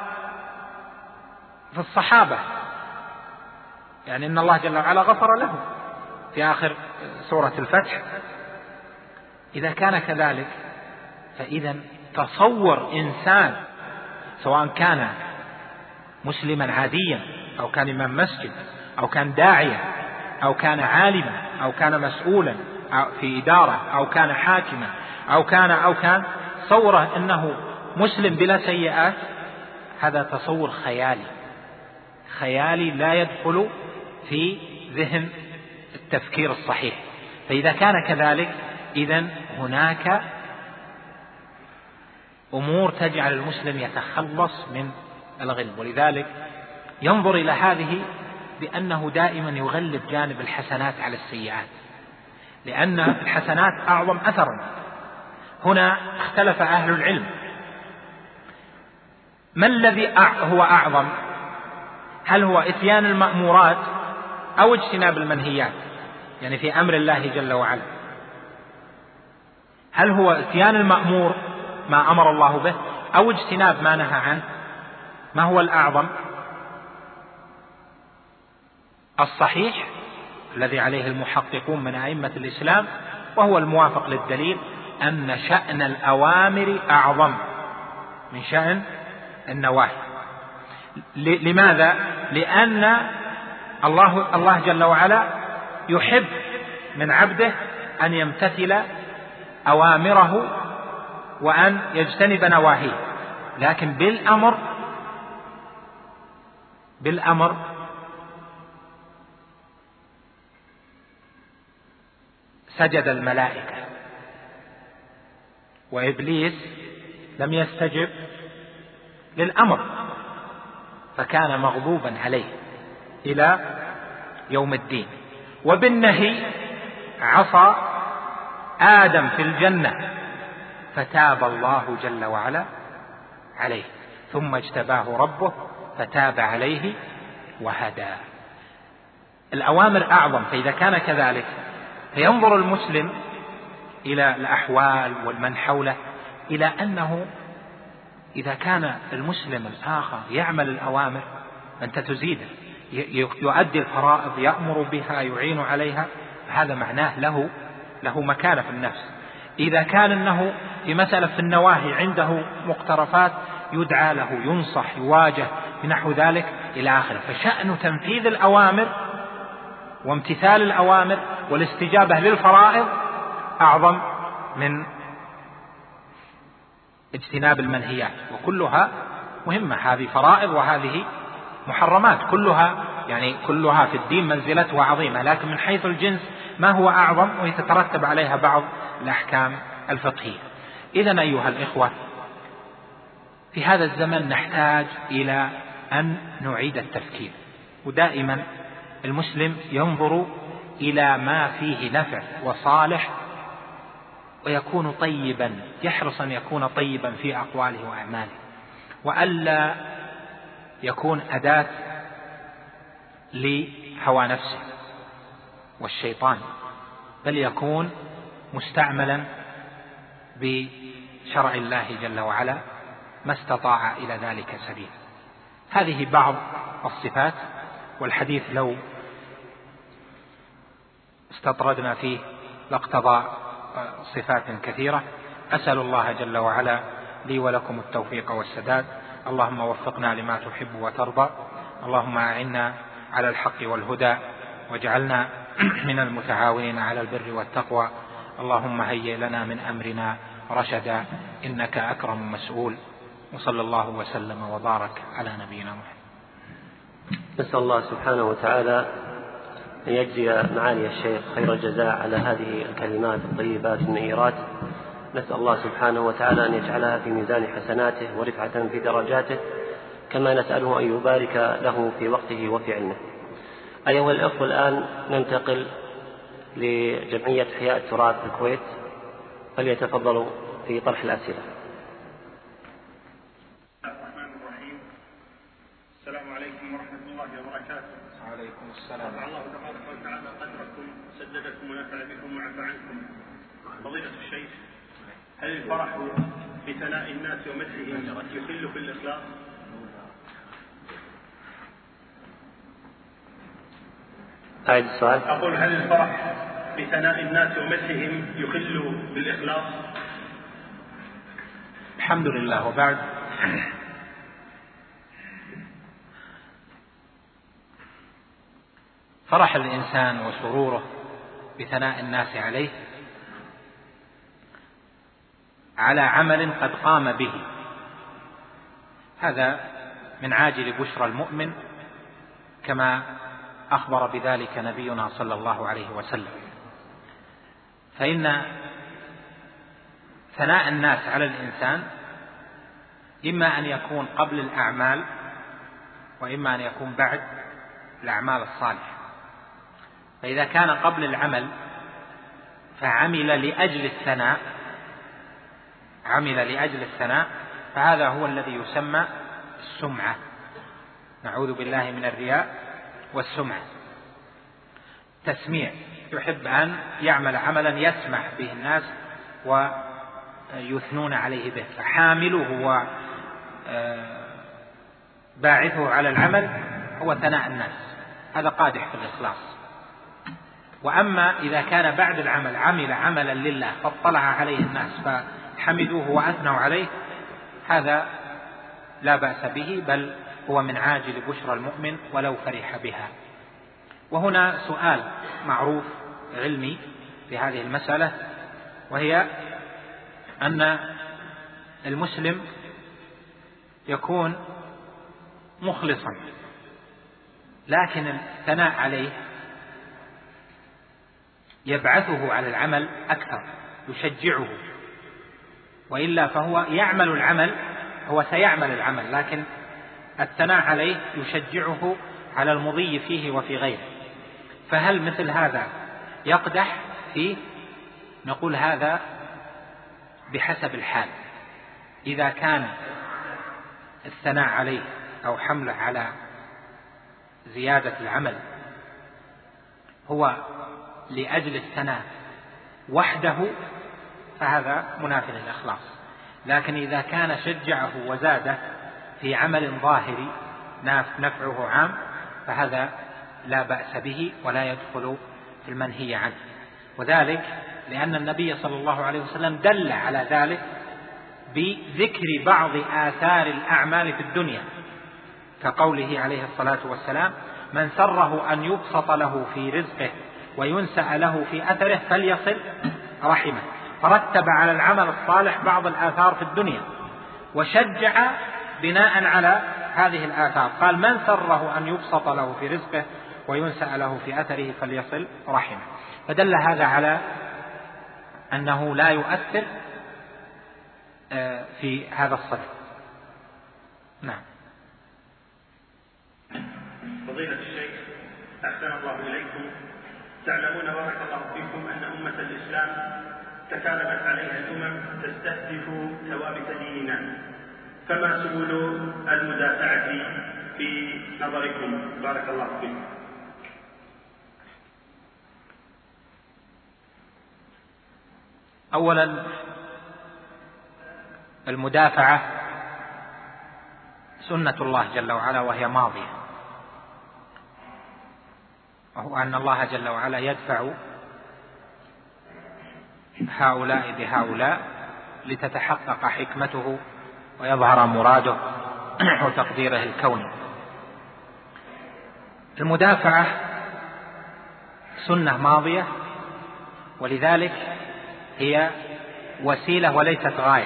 في الصحابة يعني إن الله جل وعلا غفر لهم في آخر سورة الفتح. إذا كان كذلك فإذا تصور إنسان سواء كان مسلما عاديا أو كان إمام مسجد أو كان داعية أو كان عالما أو كان مسؤولا في إدارة أو كان حاكما أو كان أو كان تصوره أنه مسلم بلا سيئات، هذا تصور خيالي خيالي لا يدخل في ذهن التفكير الصحيح. فإذا كان كذلك إذن هناك أمور تجعل المسلم يتخلص من الغل، ولذلك ينظر إلى هذه بأنه دائما يغلب جانب الحسنات على السيئات، لأن الحسنات أعظم أثرا. هنا اختلف أهل العلم ما الذي هو أعظم، هل هو إتيان المأمورات أو اجتناب المنهيات، يعني في أمر الله جل وعلا، هل هو إتيان المأمور ما أمر الله به أو اجتناب ما نهى عنه؟ ما هو الأعظم؟ الصحيح الذي عليه المحققون من أئمة الإسلام وهو الموافق للدليل أن شأن الأوامر أعظم من شأن النواهي. لماذا؟ لأن الله, الله جل وعلا يحب من عبده أن يمتثل أوامره وأن يجتنب نواهيه، لكن بالأمر بالأمر سجد الملائكة، وإبليس لم يستجب للأمر فكان مغضوبا عليه إلى يوم الدين. وبالنهي عصى آدم في الجنة فتاب الله جل وعلا عليه، ثم اجتباه ربه فتاب عليه وهدى. الأوامر أعظم. فإذا كان كذلك فينظر المسلم إلى الأحوال والمن حوله إلى أنه إذا كان المسلم الآخر يعمل الأوامر أنت تزيده، يؤدي الفرائض، يأمر بها، يعين عليها، هذا معناه له له مكانة في النفس. إذا كان أنه في مسألة في النواهي عنده مقترفات يدعى له، ينصح، يواجه بنحو ذلك إلى آخره. فشأن تنفيذ الأوامر وامتثال الأوامر والاستجابة للفرائض أعظم من اجتناب المنهيات، وكلها مهمة، هذه فرائض وهذه محرمات، كلها يعني كلها في الدين منزلتها عظيمة، لكن من حيث الجنس ما هو أعظم ويتترتب عليها بعض الأحكام الفقهية. إذن أيها الإخوة في هذا الزمن نحتاج إلى أن نعيد التفكير، ودائما المسلم ينظر إلى ما فيه نفع وصالح ويكون طيبا، يحرص أن يكون طيبا في أقواله وأعماله، وألا يكون أداة لهوى نفسه والشيطان، بل يكون مستعملا بشرع الله جل وعلا ما استطاع إلى ذلك سبيل. هذه بعض الصفات، والحديث لو استطردنا فيه لاقتضى صفات كثيرة. أسأل الله جل وعلا لي ولكم التوفيق والسداد. اللهم وفقنا لما تحب وترضى، اللهم أعنا على الحق والهدى، واجعلنا من المتعاونين على البر والتقوى. اللهم هيئ لنا من أمرنا رشدا، إنك أكرم مسؤول. وصلى الله وسلم وبارك على نبينا محمد. نسأل الله سبحانه وتعالى أن يجزي معالي الشيخ خير الجزاء على هذه الكلمات الطيبات النيرات. نسأل الله سبحانه وتعالى أن يجعلها في ميزان حسناته ورفعة في درجاته، كما نسأله أن يبارك له في وقته وفي علمه. أيها الأخوة، الآن ننتقل لجمعية إحياء التراث في الكويت، فليتفضلوا في طرح الأسئلة. الرحمن الرحيم. السلام عليكم ورحمة الله وبركاته. وعليكم السلام. الله تبارك وتعالى قدركم سددكم ونفع بكم وعفى عنكم. فضيلة الشيخ، هل الفرح بثناء الناس ومدحهم يخل في الإخلاص؟ أعيد السؤال. أقول هل الفرح بثناء الناس ومدحهم يخل بالإخلاص؟ الحمد لله. وبعد، فرح الإنسان وسروره بثناء الناس عليه على عمل قد قام به، هذا من عاجل بشرى المؤمن كما أخبر بذلك نبينا صلى الله عليه وسلم. فإن ثناء الناس على الإنسان إما أن يكون قبل الأعمال وإما أن يكون بعد الأعمال الصالحة. فإذا كان قبل العمل فعمل لأجل الثناء عمل لأجل الثناء فهذا هو الذي يسمى السمعة. نعوذ بالله من الرياء والسمعة. تسميع، يحب أن يعمل عملا يسمع به الناس ويثنون عليه به، فحامله وباعثه على العمل هو ثناء الناس، هذا قادح في الإخلاص. وأما إذا كان بعد العمل عمل عملا لله فاطلع عليه الناس فحمدوه وأثنوا عليه، هذا لا بأس به، بل هو من عاجل بشرى المؤمن ولو فرح بها. وهنا سؤال معروف علمي في هذه المسألة، وهي أن المسلم يكون مخلصا لكن الثناء عليه يبعثه على العمل أكثر، يشجعه، وإلا فهو يعمل العمل، هو سيعمل العمل لكن الثناء عليه يشجعه على المضي فيه وفي غيره. فهل مثل هذا يقدح فيه؟ نقول هذا بحسب الحال. إذا كان الثناء عليه أو حمله على زيادة العمل هو لأجل الثناء وحده فهذا منافي للإخلاص. لكن إذا كان شجعه وزاده في عمل ظاهري نفعه عام فهذا لا بأس به ولا يدخل في المنهي عنه. وذلك لأن النبي صلى الله عليه وسلم دل على ذلك بذكر بعض آثار الأعمال في الدنيا، كقوله عليه الصلاة والسلام: من سره أن يبسط له في رزقه وينسأ له في أثره فليصل رحمه. فرتب على العمل الصالح بعض الآثار في الدنيا وشجع بناء على هذه الآثار، قال: من سره أن يبسط له في رزقه وينسأ له في أثره فليصل رحمه. فدل هذا على أنه لا يؤثر في هذا الصدد. نعم. فضيلة الشيخ، أحسن الله إليكم، تعلمون بارك الله فيكم أن أمة الإسلام تكالبت عليها الأمم تستهدف ثوابت ديننا، فما سبل المدافعة في نظركم بارك الله فيكم؟ أولا، المدافعة سنة الله جل وعلا وهي ماضية، وهو أن الله جل وعلا يدفع هؤلاء بهؤلاء لتتحقق حكمته ويظهر مراده وتقديره الكوني. المدافعة سنة ماضية، ولذلك هي وسيلة وليست غاية،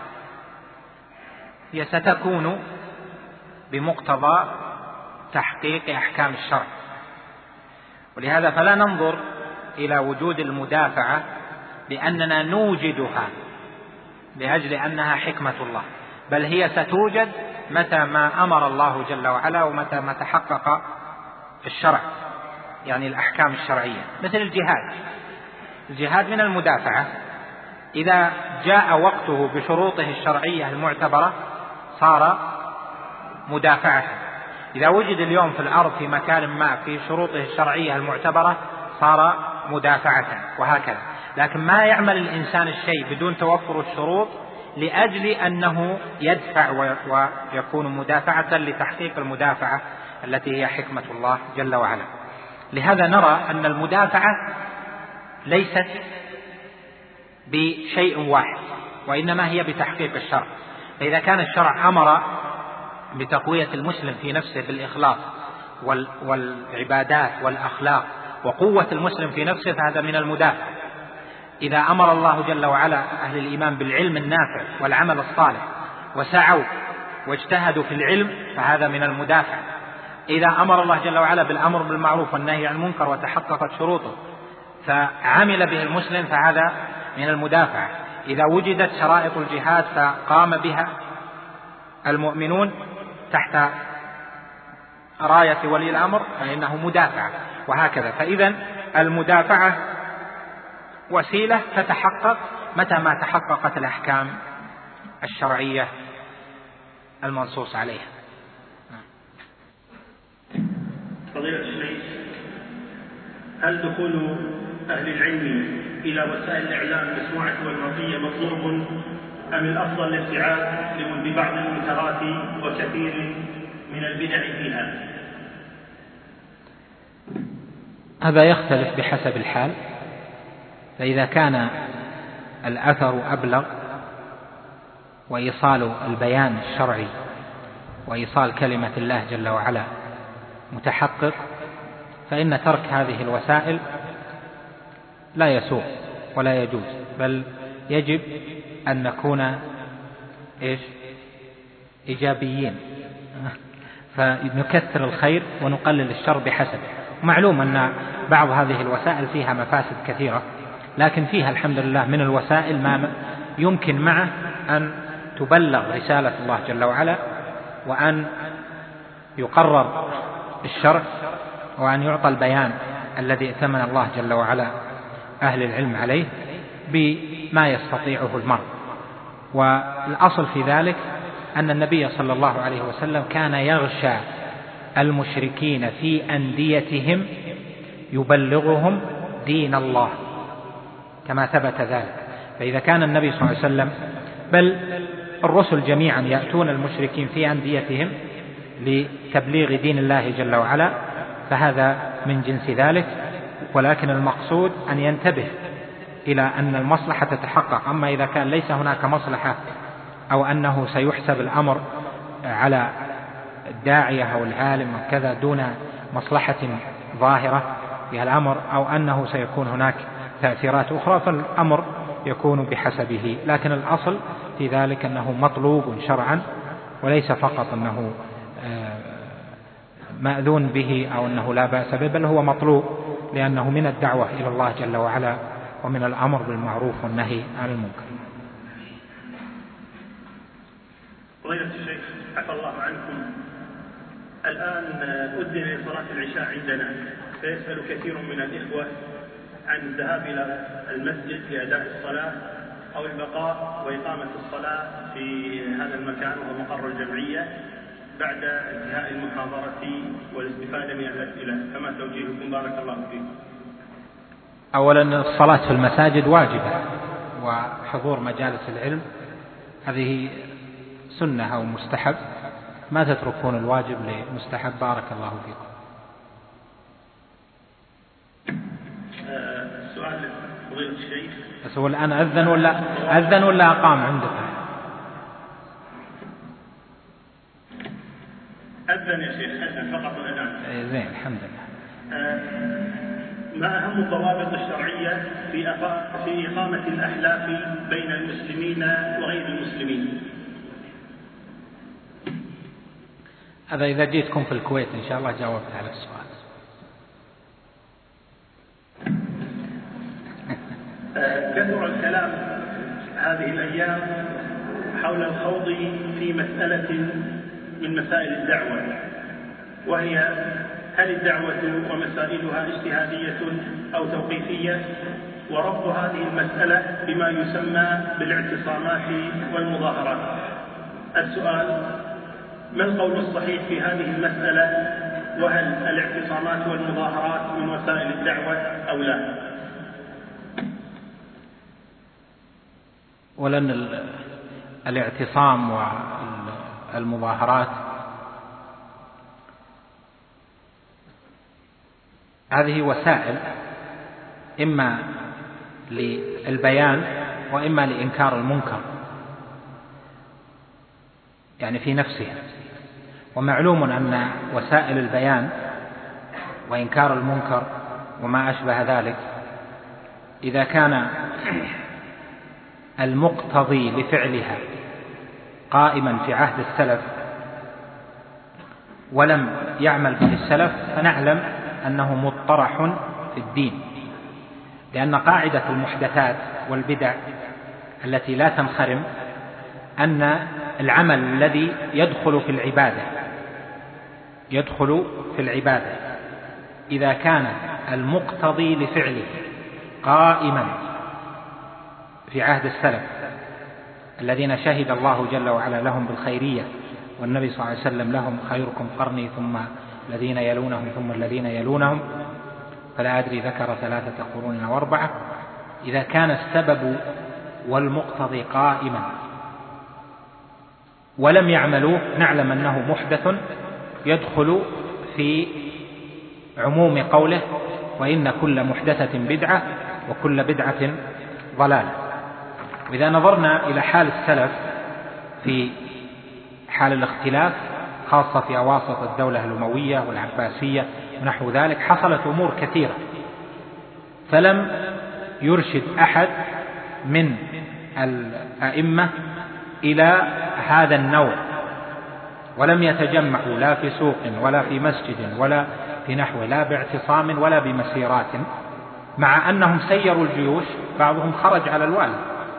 هي ستكون بمقتضى تحقيق أحكام الشرع. ولهذا فلا ننظر إلى وجود المدافعة لأننا نوجدها لأجل أنها حكمة الله، بل هي ستوجد متى ما أمر الله جل وعلا ومتى ما تحقق في الشرع، يعني الأحكام الشرعية. مثل الجهاد، الجهاد من المدافعة، إذا جاء وقته بشروطه الشرعية المعتبرة صار مدافعة. إذا وجد اليوم في الأرض في مكان ما في شروطه الشرعية المعتبرة صار مدافعة وهكذا. لكن ما يعمل الإنسان الشيء بدون توفر الشروط لأجل أنه يدفع ويكون مدافعة لتحقيق المدافعة التي هي حكمة الله جل وعلا. لهذا نرى أن المدافعة ليست بشيء واحد، وإنما هي بتحقيق الشرع. فإذا كان الشرع أمر بتقوية المسلم في نفسه بالإخلاص والعبادات والأخلاق وقوة المسلم في نفسه فهذا من المدافع. إذا أمر الله جل وعلا أهل الإيمان بالعلم النافع والعمل الصالح وسعوا واجتهدوا في العلم فهذا من المدافع. إذا أمر الله جل وعلا بالأمر بالمعروف والنهي عن المنكر وتحققت شروطه فعمل به المسلم فهذا من المدافع. إذا وجدت شرائط الجهاد فقام بها المؤمنون تحت راية ولي الأمر فإنه مدافع، وهكذا. فإذا المدافعة وسيلة تتحقق متى ما تحققت الأحكام الشرعية المنصوص عليها. فضيلة الشيخ، هل دخول أهل العلم إلى وسائل الإعلام المسموعة والمرئية مطلوب أم الأفضل الابتعاد ببعض المنكرات وكثير من البدع فيها؟ هذا يختلف بحسب الحال. فإذا كان الأثر أبلغ وإيصال البيان الشرعي وإيصال كلمة الله جل وعلا متحقق فإن ترك هذه الوسائل لا يسوغ ولا يجوز، بل يجب أن نكون إيش إيجابيين فنكثر الخير ونقلل الشر بحسب. معلوم أن بعض هذه الوسائل فيها مفاسد كثيرة، لكن فيها الحمد لله من الوسائل ما يمكن معه أن تبلغ رسالة الله جل وعلا وأن يقرر الشرع وأن يعطى البيان الذي ائتمن الله جل وعلا أهل العلم عليه بما يستطيعه المرء. والأصل في ذلك أن النبي صلى الله عليه وسلم كان يغشى المشركين في أنديتهم يبلغهم دين الله كما ثبت ذلك. فإذا كان النبي صلى الله عليه وسلم بل الرسل جميعا يأتون المشركين في أنديتهم لتبليغ دين الله جل وعلا فهذا من جنس ذلك. ولكن المقصود أن ينتبه إلى أن المصلحة تتحقق. أما إذا كان ليس هناك مصلحة أو أنه سيحسب الأمر على الداعية أو العالم وكذا دون مصلحة ظاهرة في الأمر أو أنه سيكون هناك تأثيرات أخرى فالأمر يكون بحسبه. لكن الأصل في ذلك أنه مطلوب شرعا وليس فقط أنه مأذون به أو أنه لا بأس به، بل هو مطلوب لأنه من الدعوة إلى الله جل وعلا ومن الأمر بالمعروف والنهي عن المنكر. فضيلة الشيخ عفى الله عنكم، الآن أذن لصلاة العشاء عندنا، فيسأل كثير من الإخوة عن الذهاب إلى المسجد لأداء الصلاة أو البقاء وإقامة الصلاة في هذا المكان وهو مقر الجمعية بعد انتهاء المحاضرة والاستفادة من الأسئلة، فما توجيهكم بارك الله فيكم؟ أولا الصلاة في المساجد واجبة، وحضور مجالس العلم هذه سنة أو مستحب، ما تتركون الواجب لمستحب بارك الله فيكم. السؤال فضيلة الشيخ، بس هو الآن أذن ولا أذن ولا أقام عندكم؟ أذن يا شيخ، أذن فقط الأذان. زين الحمد لله. ما أهم الضوابط الشرعية في في إقامة الأحلاف بين المسلمين وغير المسلمين؟ هذا إذا جيتكم في الكويت إن شاء الله جاوبت على السؤال. كثر الكلام هذه الأيام حول الخوض في مسألة من مسائل الدعوة، وهي هل الدعوة ومسائلها اجتهادية أو توقيفية، وربط هذه المسألة بما يسمى بالاعتصامات والمظاهرات. السؤال: ما القول الصحيح في هذه المسألة؟ وهل الاعتصامات والمظاهرات من وسائل الدعوة أو لا؟ ولأن الاعتصام والمظاهرات هذه وسائل إما للبيان وإما لإنكار المنكر يعني في نفسها. ومعلوم أن وسائل البيان وإنكار المنكر وما أشبه ذلك إذا كان المقتضي لفعلها قائما في عهد السلف ولم يعمل به السلف فنعلم أنه مطرح في الدين، لأن قاعدة المحدثات والبدع التي لا تنخرم أن العمل الذي يدخل في العبادة يدخل في العبادة إذا كان المقتضي لفعله قائما في عهد السلف الذين شهد الله جل وعلا لهم بالخيرية، والنبي صلى الله عليه وسلم لهم خيركم قرني ثم الذين يلونهم ثم الذين يلونهم، فلا أدري ذكر ثلاثة قرون أو أربعة. إذا كان السبب والمقتضي قائما ولم يعملوه نعلم أنه محدث يدخل في عموم قوله وإن كل محدثة بدعة وكل بدعة ضلالة. وإذا نظرنا إلى حال السلف في حال الاختلاف خاصة في أواسط الدولة الأموية والعباسية ونحو ذلك حصلت أمور كثيرة، فلم يرشد أحد من الأئمة إلى هذا النوع، ولم يتجمعوا لا في سوق ولا في مسجد ولا في نحو، لا باعتصام ولا بمسيرات، مع أنهم سيروا الجيوش، بعضهم خرج على الوالي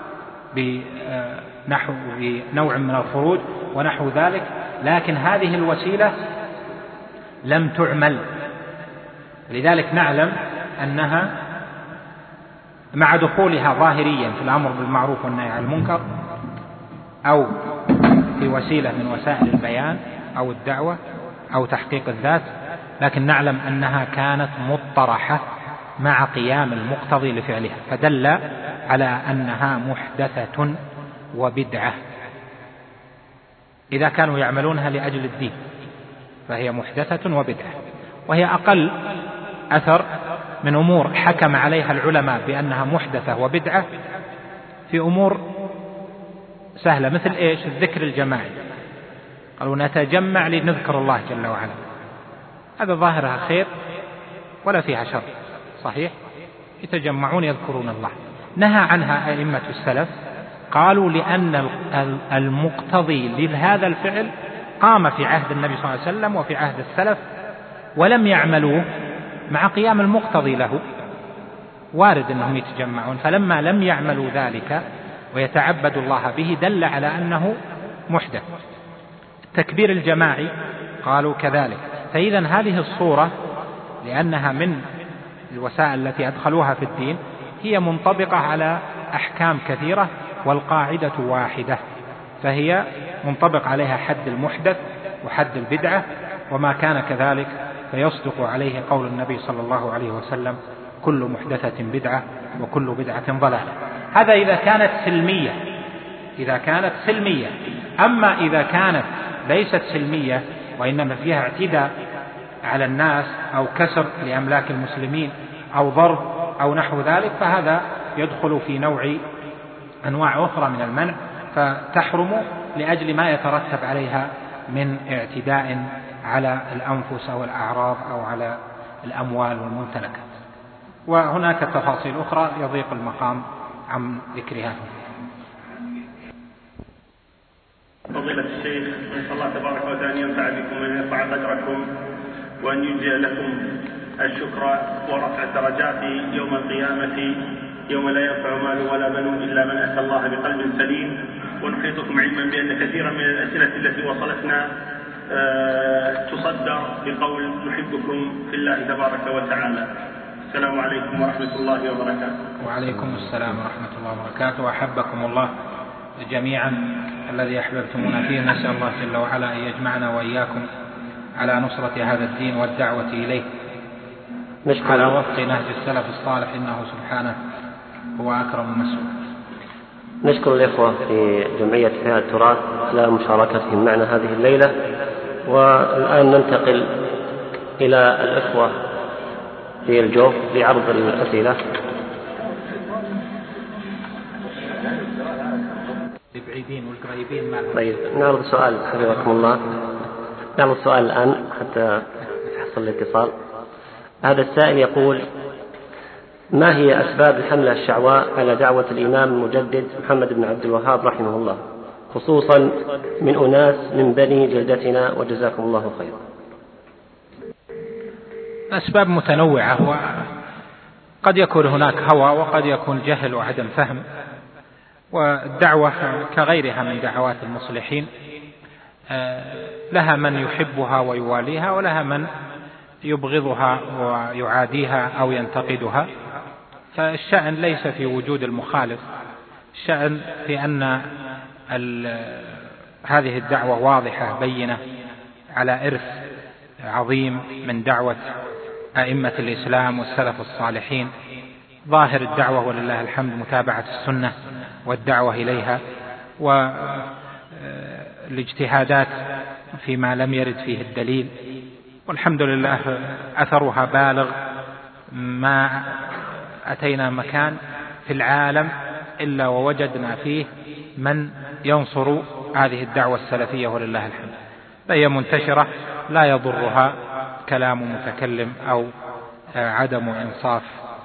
بنحو بنوع من الخروج ونحو ذلك، لكن هذه الوسيلة لم تعمل. لذلك نعلم أنها مع دخولها ظاهريا في الأمر بالمعروف والنهي عن المنكر أو في وسيلة من وسائل البيان أو الدعوة أو تحقيق الذات، لكن نعلم أنها كانت مطرحة مع قيام المقتضي لفعلها، فدل على أنها محدثة وبدعة. إذا كانوا يعملونها لأجل الدين فهي محدثة وبدعة، وهي أقل أثر من أمور حكم عليها العلماء بأنها محدثة وبدعة في أمور سهلة، مثل إيش؟ الذكر الجماعي، قالوا نتجمع لنذكر الله جل وعلا، هذا ظاهرها خير ولا فيها شر، صحيح، يتجمعون يذكرون الله. نهى عنها أئمة السلف، قالوا لأن المقتضي لهذا الفعل قام في عهد النبي صلى الله عليه وسلم وفي عهد السلف ولم يعملوه، مع قيام المقتضي له وارد أنهم يتجمعون، فلما لم يعملوا ذلك ويتعبدوا الله به دل على أنه محدث. التكبير الجماعي قالوا كذلك. فإذا هذه الصورة لأنها من الوسائل التي أدخلوها في الدين هي منطبقة على أحكام كثيرة والقاعدة واحدة، فهي منطبق عليها حد المحدث وحد البدعة، وما كان كذلك فيصدق عليه قول النبي صلى الله عليه وسلم كل محدثة بدعة وكل بدعة ضلالة. هذا إذا كانت سلمية، إذا كانت سلمية. أما إذا كانت ليست سلمية وإنما فيها اعتداء على الناس أو كسر لأملاك المسلمين أو ضرب أو نحو ذلك فهذا يدخل في نوع أنواع أخرى من المنع، فتحرم لأجل ما يترتب عليها من اعتداء على الأنفس أو الأعراض أو على الأموال والممتلكات. وهناك تفاصيل أخرى يضيق المقام عن ذكرها. فضيلة الشيخ، نسأل الله تبارك وتعالى أن ينفع بكم وأن يرفع قدركم وأن يجزي لكم الشكر ورفع الدرجات يوم القيامة يوم لا ينفع مال ولا بنون إلا من أتى الله بقلب سليم. ونحيطكم علما بأن كثيرا من الأسئلة التي وصلتنا أه تصدر بقول نحبكم في الله تبارك وتعالى. السلام عليكم ورحمة الله وبركاته. وعليكم السلام ورحمة الله وبركاته، وأحبكم الله جميعا الذي أحببتمونا فيه. نسأل الله جل وعلا أن يجمعنا وإياكم على نصرة هذا الدين والدعوة إليه على وفق نهج السلف الصالح، إنه سبحانه هو أكرم مسؤول. نشكر الإخوة في جمعية إحياء التراث على مشاركتهم معنا هذه الليلة. والآن ننتقل إلى الإخوة في الجوف لعرض الأسئلة. طيب نعرض سؤال حفظكم الله، نعرض سؤال الآن حتى يحصل الاتصال. هذا السائل يقول: ما هي أسباب الحملة الشعواء على دعوة الإمام المجدد محمد بن عبد الوهاب رحمه الله، خصوصا من أناس من بني جلدتنا، وجزاكم الله خيرا؟ أسباب متنوعة، وقد يكون هناك هوى وقد يكون جهل وعدم فهم، والدعوة كغيرها من دعوات المصلحين لها من يحبها ويواليها، ولها من يبغضها ويعاديها أو ينتقدها. فالشأن ليس في وجود المخالف، الشأن في أن هذه الدعوة واضحة بينة على إرث عظيم من دعوة أئمة الإسلام والسلف الصالحين. ظاهر الدعوة ولله الحمد متابعة السنة والدعوة إليها، والاجتهادات فيما لم يرد فيه الدليل، والحمد لله أثرها بالغ. ما أتينا مكان في العالم إلا ووجدنا فيه من ينصر هذه الدعوة السلفية ولله الحمد، فهي منتشرة لا يضرها كلام متكلم أو عدم إنصاف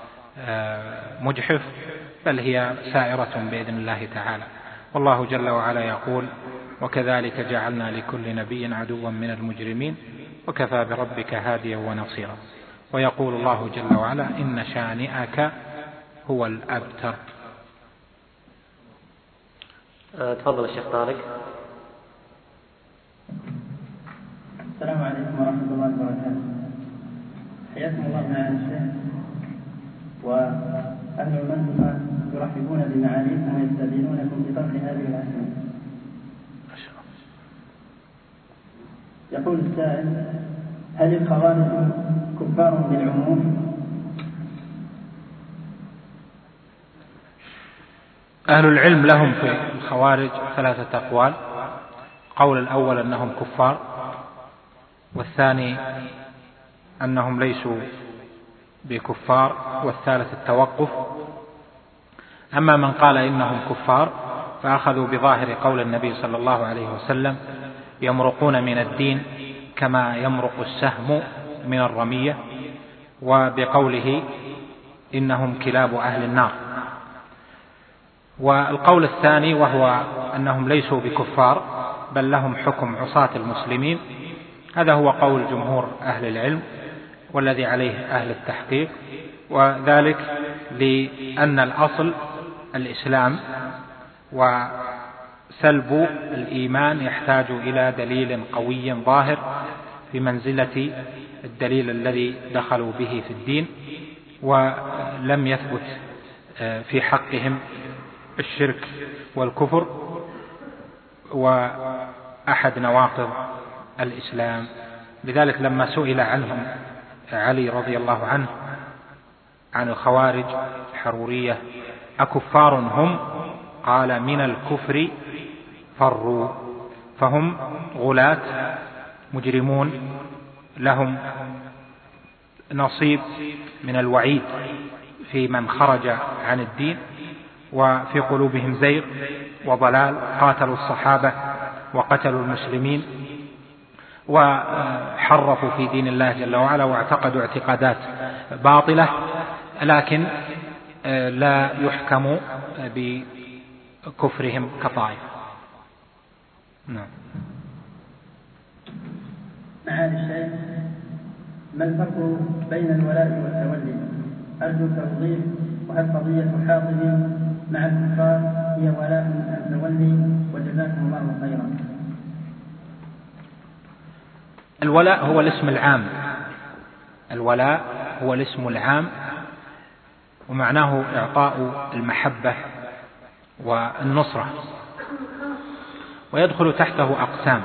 مجحف، بل هي سائرة بإذن الله تعالى. والله جل وعلا يقول: وكذلك جعلنا لكل نبي عدوا من المجرمين وكفى بربك هاديا ونصيرا. ويقول الله جل وعلا: إن شانئك هو الأبتر. تفضل الشيخ طارق. السلام عليكم ورحمة الله وبركاته. حياكم الله معالي الشيخ، وأهل المنطقة يرحبون بمعاليكم ويستأذنونكم بطرح هذه الأسئلة. يقول السائل: هل الخوارج كفار بالعموم؟ أهل العلم لهم في الخوارج ثلاثة أقوال. قول الأول أنهم كفار، والثاني أنهم ليسوا بكفار، والثالث التوقف. أما من قال إنهم كفار فأخذوا بظاهر قول النبي صلى الله عليه وسلم: يمرقون من الدين كما يمرق السهم من الرمية، وبقوله: إنهم كلاب أهل النار. والقول الثاني وهو أنهم ليسوا بكفار بل لهم حكم عصاة المسلمين، هذا هو قول جمهور أهل العلم والذي عليه أهل التحقيق، وذلك لأن الأصل الإسلام، وسلب الإيمان يحتاج إلى دليل قوي ظاهر بمنزلة الدليل الذي دخلوا به في الدين، ولم يثبت في حقهم الشرك والكفر وأحد نواقض الإسلام. لذلك لما سئل عنهم علي رضي الله عنه عن الخوارج الحرورية: أكفار هم؟ قال: من الكفر فروا. فهم غلاة مجرمون لهم نصيب من الوعيد في من خرج عن الدين، وفي قلوبهم زيغ وضلال، قاتلوا الصحابة وقتلوا المسلمين وحرفوا في دين الله جل وعلا واعتقدوا اعتقادات باطلة، لكن لا يحكم بكفرهم كطائفة. نعم. معالي الشيخ، ما الفرق بين الولاء والتولي؟ أرجو التوضيح. وهل قضية حاطب مع الكفار هي ولاء أم تولي؟ وجزاكم الله خيرا. الولاء هو الاسم العام، الولاء هو الاسم العام، ومعناه إعطاء المحبة والنصرة، ويدخل تحته أقسام،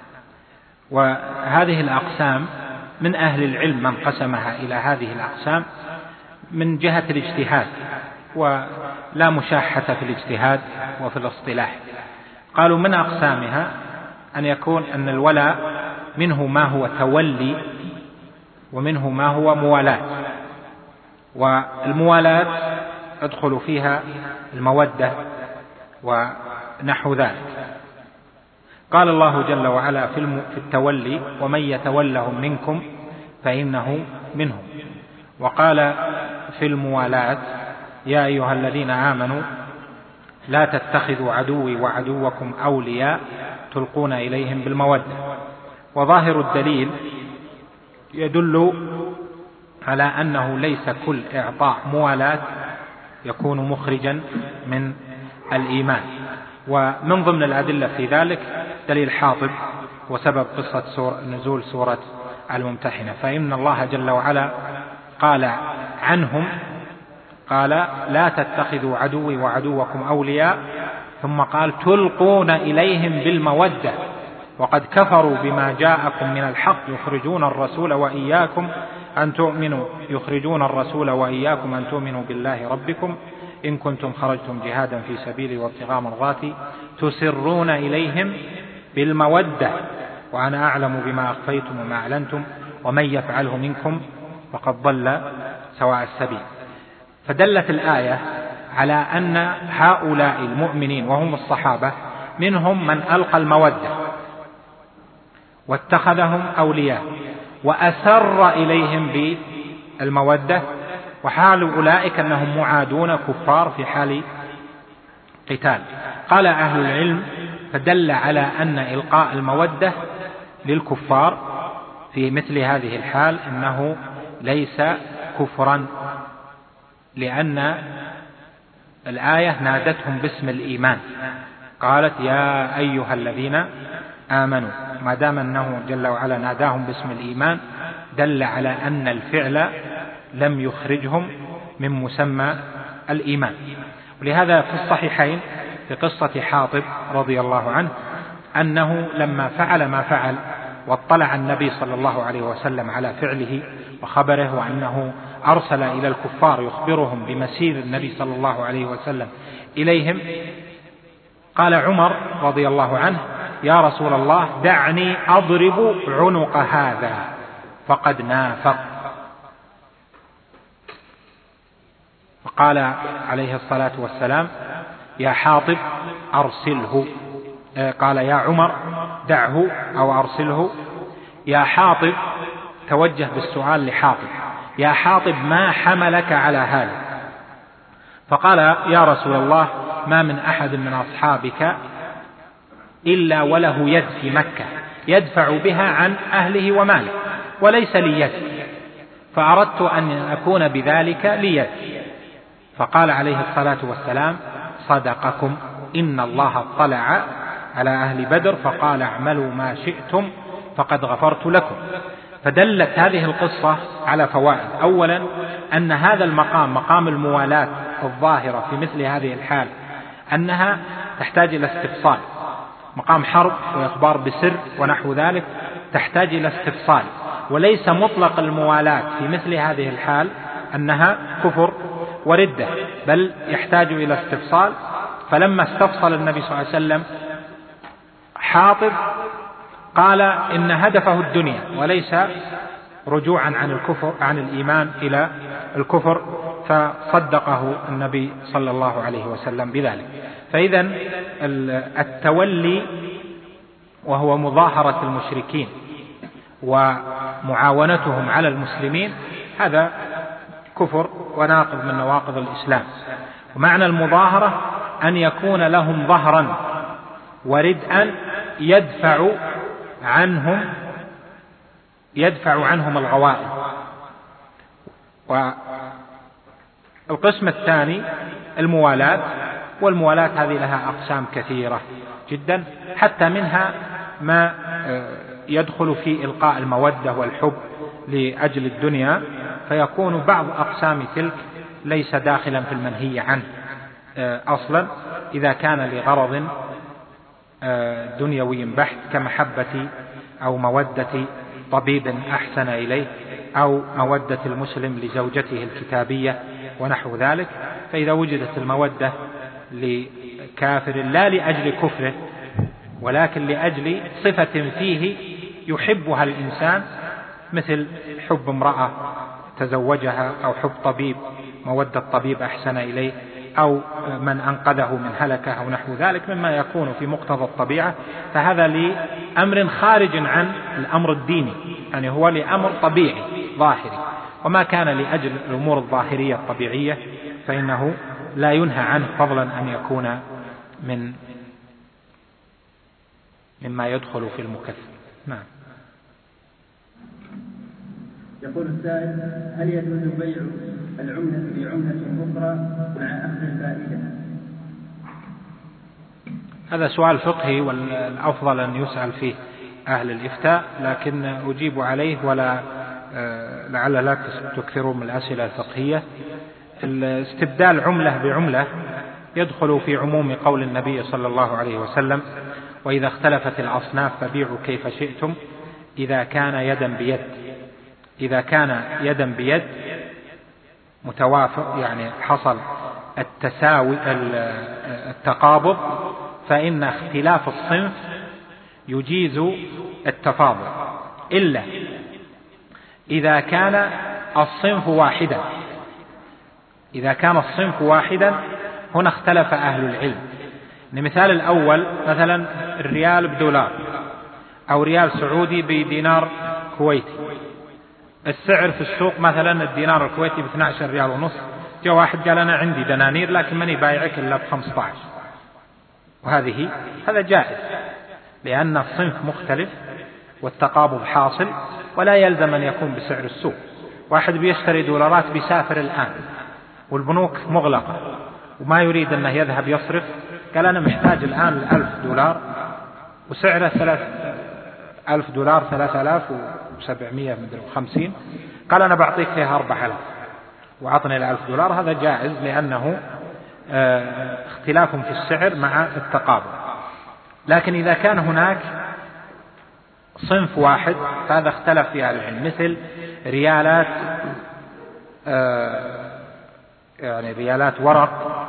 وهذه الأقسام من أهل العلم من قسمها إلى هذه الأقسام من جهة الاجتهاد، لا مشاحة في الاجتهاد وفي الاصطلاح. قالوا من أقسامها أن يكون أن الولاء منه ما هو تولي ومنه ما هو موالاة، والموالاة يدخل فيها المودة ونحو ذلك. قال الله جل وعلا في التولي: ومن يتولهم منكم فإنه منهم. وقال في الموالاة: يا أيها الذين آمنوا لا تتخذوا عدوي وعدوكم أولياء تلقون إليهم بالمودة. وظاهر الدليل يدل على أنه ليس كل إعطاء موالاة يكون مخرجا من الإيمان. ومن ضمن الأدلة في ذلك دليل حاطب وسبب قصة سورة نزول سورة الممتحنة، فإن الله جل وعلا قال عنهم، قال: لا تتخذوا عدوي وعدوكم أولياء، ثم قال: تلقون إليهم بالمودة وقد كفروا بما جاءكم من الحق يخرجون الرسول وإياكم أن تؤمنوا يخرجون الرسول وإياكم أن تؤمنوا بالله ربكم إن كنتم خرجتم جهادا في سبيلي وابتغاء مرضاتي تسرون إليهم بالمودة وأنا أعلم بما أخفيتم وما أعلنتم ومن يفعله منكم فقد ضل سواء السبيل. فدلت الآية على أن هؤلاء المؤمنين وهم الصحابة منهم من ألقى المودة واتخذهم أولياء وأسر إليهم بالمودة، وحال أولئك أنهم معادون كفار في حال قتال. قال أهل العلم: فدل على أن إلقاء المودة للكفار في مثل هذه الحال أنه ليس كفرا، لأن الآية نادتهم باسم الإيمان، قالت: يا أيها الذين آمنوا. ما دام أنه جل وعلا ناداهم باسم الإيمان دل على أن الفعل لم يخرجهم من مسمى الإيمان. ولهذا في الصحيحين في قصة حاطب رضي الله عنه أنه لما فعل ما فعل واطلع النبي صلى الله عليه وسلم على فعله وخبره وأنه أرسل إلى الكفار يخبرهم بمسير النبي صلى الله عليه وسلم إليهم، قال عمر رضي الله عنه: يا رسول الله دعني أضرب عنق هذا فقد نافق. فقال عليه الصلاة والسلام: يا حاطب أرسله. قال: يا عمر دعه أو أرسله. يا حاطب توجه بالسؤال لحاطب: يا حاطب ما حملك على هذا؟ فقال: يا رسول الله ما من أحد من أصحابك إلا وله يد في مكة يدفع بها عن أهله وماله وليس لي يد، فأردت أن أكون بذلك لي يد. فقال عليه الصلاة والسلام: صدقكم إن الله اطلع على أهل بدر فقال اعملوا ما شئتم فقد غفرت لكم. فدلت هذه القصة على فوائد: أولا أن هذا المقام مقام الموالاة الظاهرة في مثل هذه الحال أنها تحتاج إلى استفصال، مقام حرب وإخبار بسر ونحو ذلك تحتاج إلى استفصال، وليس مطلق الموالاة في مثل هذه الحال أنها كفر وردة، بل يحتاج إلى استفصال. فلما استفصل النبي صلى الله عليه وسلم حاطب قال إن هدفه الدنيا وليس رجوعا عن الكفر عن الإيمان إلى الكفر، فصدقه النبي صلى الله عليه وسلم بذلك. فإذا التولي وهو مظاهرة المشركين ومعاونتهم على المسلمين هذا كفر وناقض من نواقض الإسلام. ومعنى المظاهرة أن يكون لهم ظهرا وردءا يدفع عنهم يدفع عنهم الغوائب. والقسم الثاني الموالاة، والموالاة هذه لها أقسام كثيرة جدا، حتى منها ما يدخل في إلقاء المودة والحب لأجل الدنيا، فيكون بعض أقسام تلك ليس داخلا في المنهي عنه أصلا إذا كان لغرض دنيوي بحت كمحبة أو مودة طبيب أحسن إليه أو مودة المسلم لزوجته الكتابية ونحو ذلك. فإذا وجدت المودة لكافر لا لأجل كفره ولكن لأجل صفة فيه يحبها الإنسان، مثل حب امرأة تزوجها، أو حب طبيب مودة طبيب أحسن إليه، أو من أنقذه من هلكة أو نحو ذلك مما يكون في مقتضى الطبيعة، فهذا لأمر خارج عن الأمر الديني، يعني هو لأمر طبيعي ظاهري. وما كان لأجل الأمور الظاهرية الطبيعية فإنه لا ينهى عنه، فضلا أن يكون من مما يدخل في المكفر. نعم. يقول السائل: هل يجوز بيع العملة بعملة أخرى مع أخذ الفائدة؟ هذا سؤال فقهي، والأفضل أن يسأل فيه أهل الإفتاء، لكن أجيب عليه ولا لعل لا تكثرون من الأسئلة الفقهية. استبدال عملة بعملة يدخل في عموم قول النبي صلى الله عليه وسلم: وإذا اختلفت الأصناف فبيعوا كيف شئتم إذا كان يدا بيد. إذا كان يدا بيد متوافق، يعني حصل التساوي التقابض، فإن اختلاف الصنف يجيز التفاضل، إلا إذا كان الصنف واحدا. إذا كان الصنف واحدا هنا اختلف أهل العلم. المثال الأول مثلا الريال بدولار، أو ريال سعودي بدينار كويتي. السعر في السوق مثلا الدينار الكويتي باثني عشر ريال ونص، جاء واحد قال أنا عندي دنانير لكن ماني بايعك إلا بخمسة عشر، وهذه هذا جائز لأن الصنف مختلف والتقابض حاصل، ولا يلزم أن يكون بسعر السوق. واحد بيشتري دولارات بيسافر الآن والبنوك مغلقة وما يريد أنه يذهب يصرف، قال أنا محتاج الآن الألف دولار وسعره ثلاث ألف دولار ثلاثة آلاف وسبعمائة وخمسين، قال أنا بعطيك فيها أربعة آلاف وعطني الألف دولار. هذا جائز لأنه اختلاف في السعر مع التقابض. لكن إذا كان هناك صنف واحد فهذا اختلف في أهل العلم، مثل ريالات يعني ريالات ورق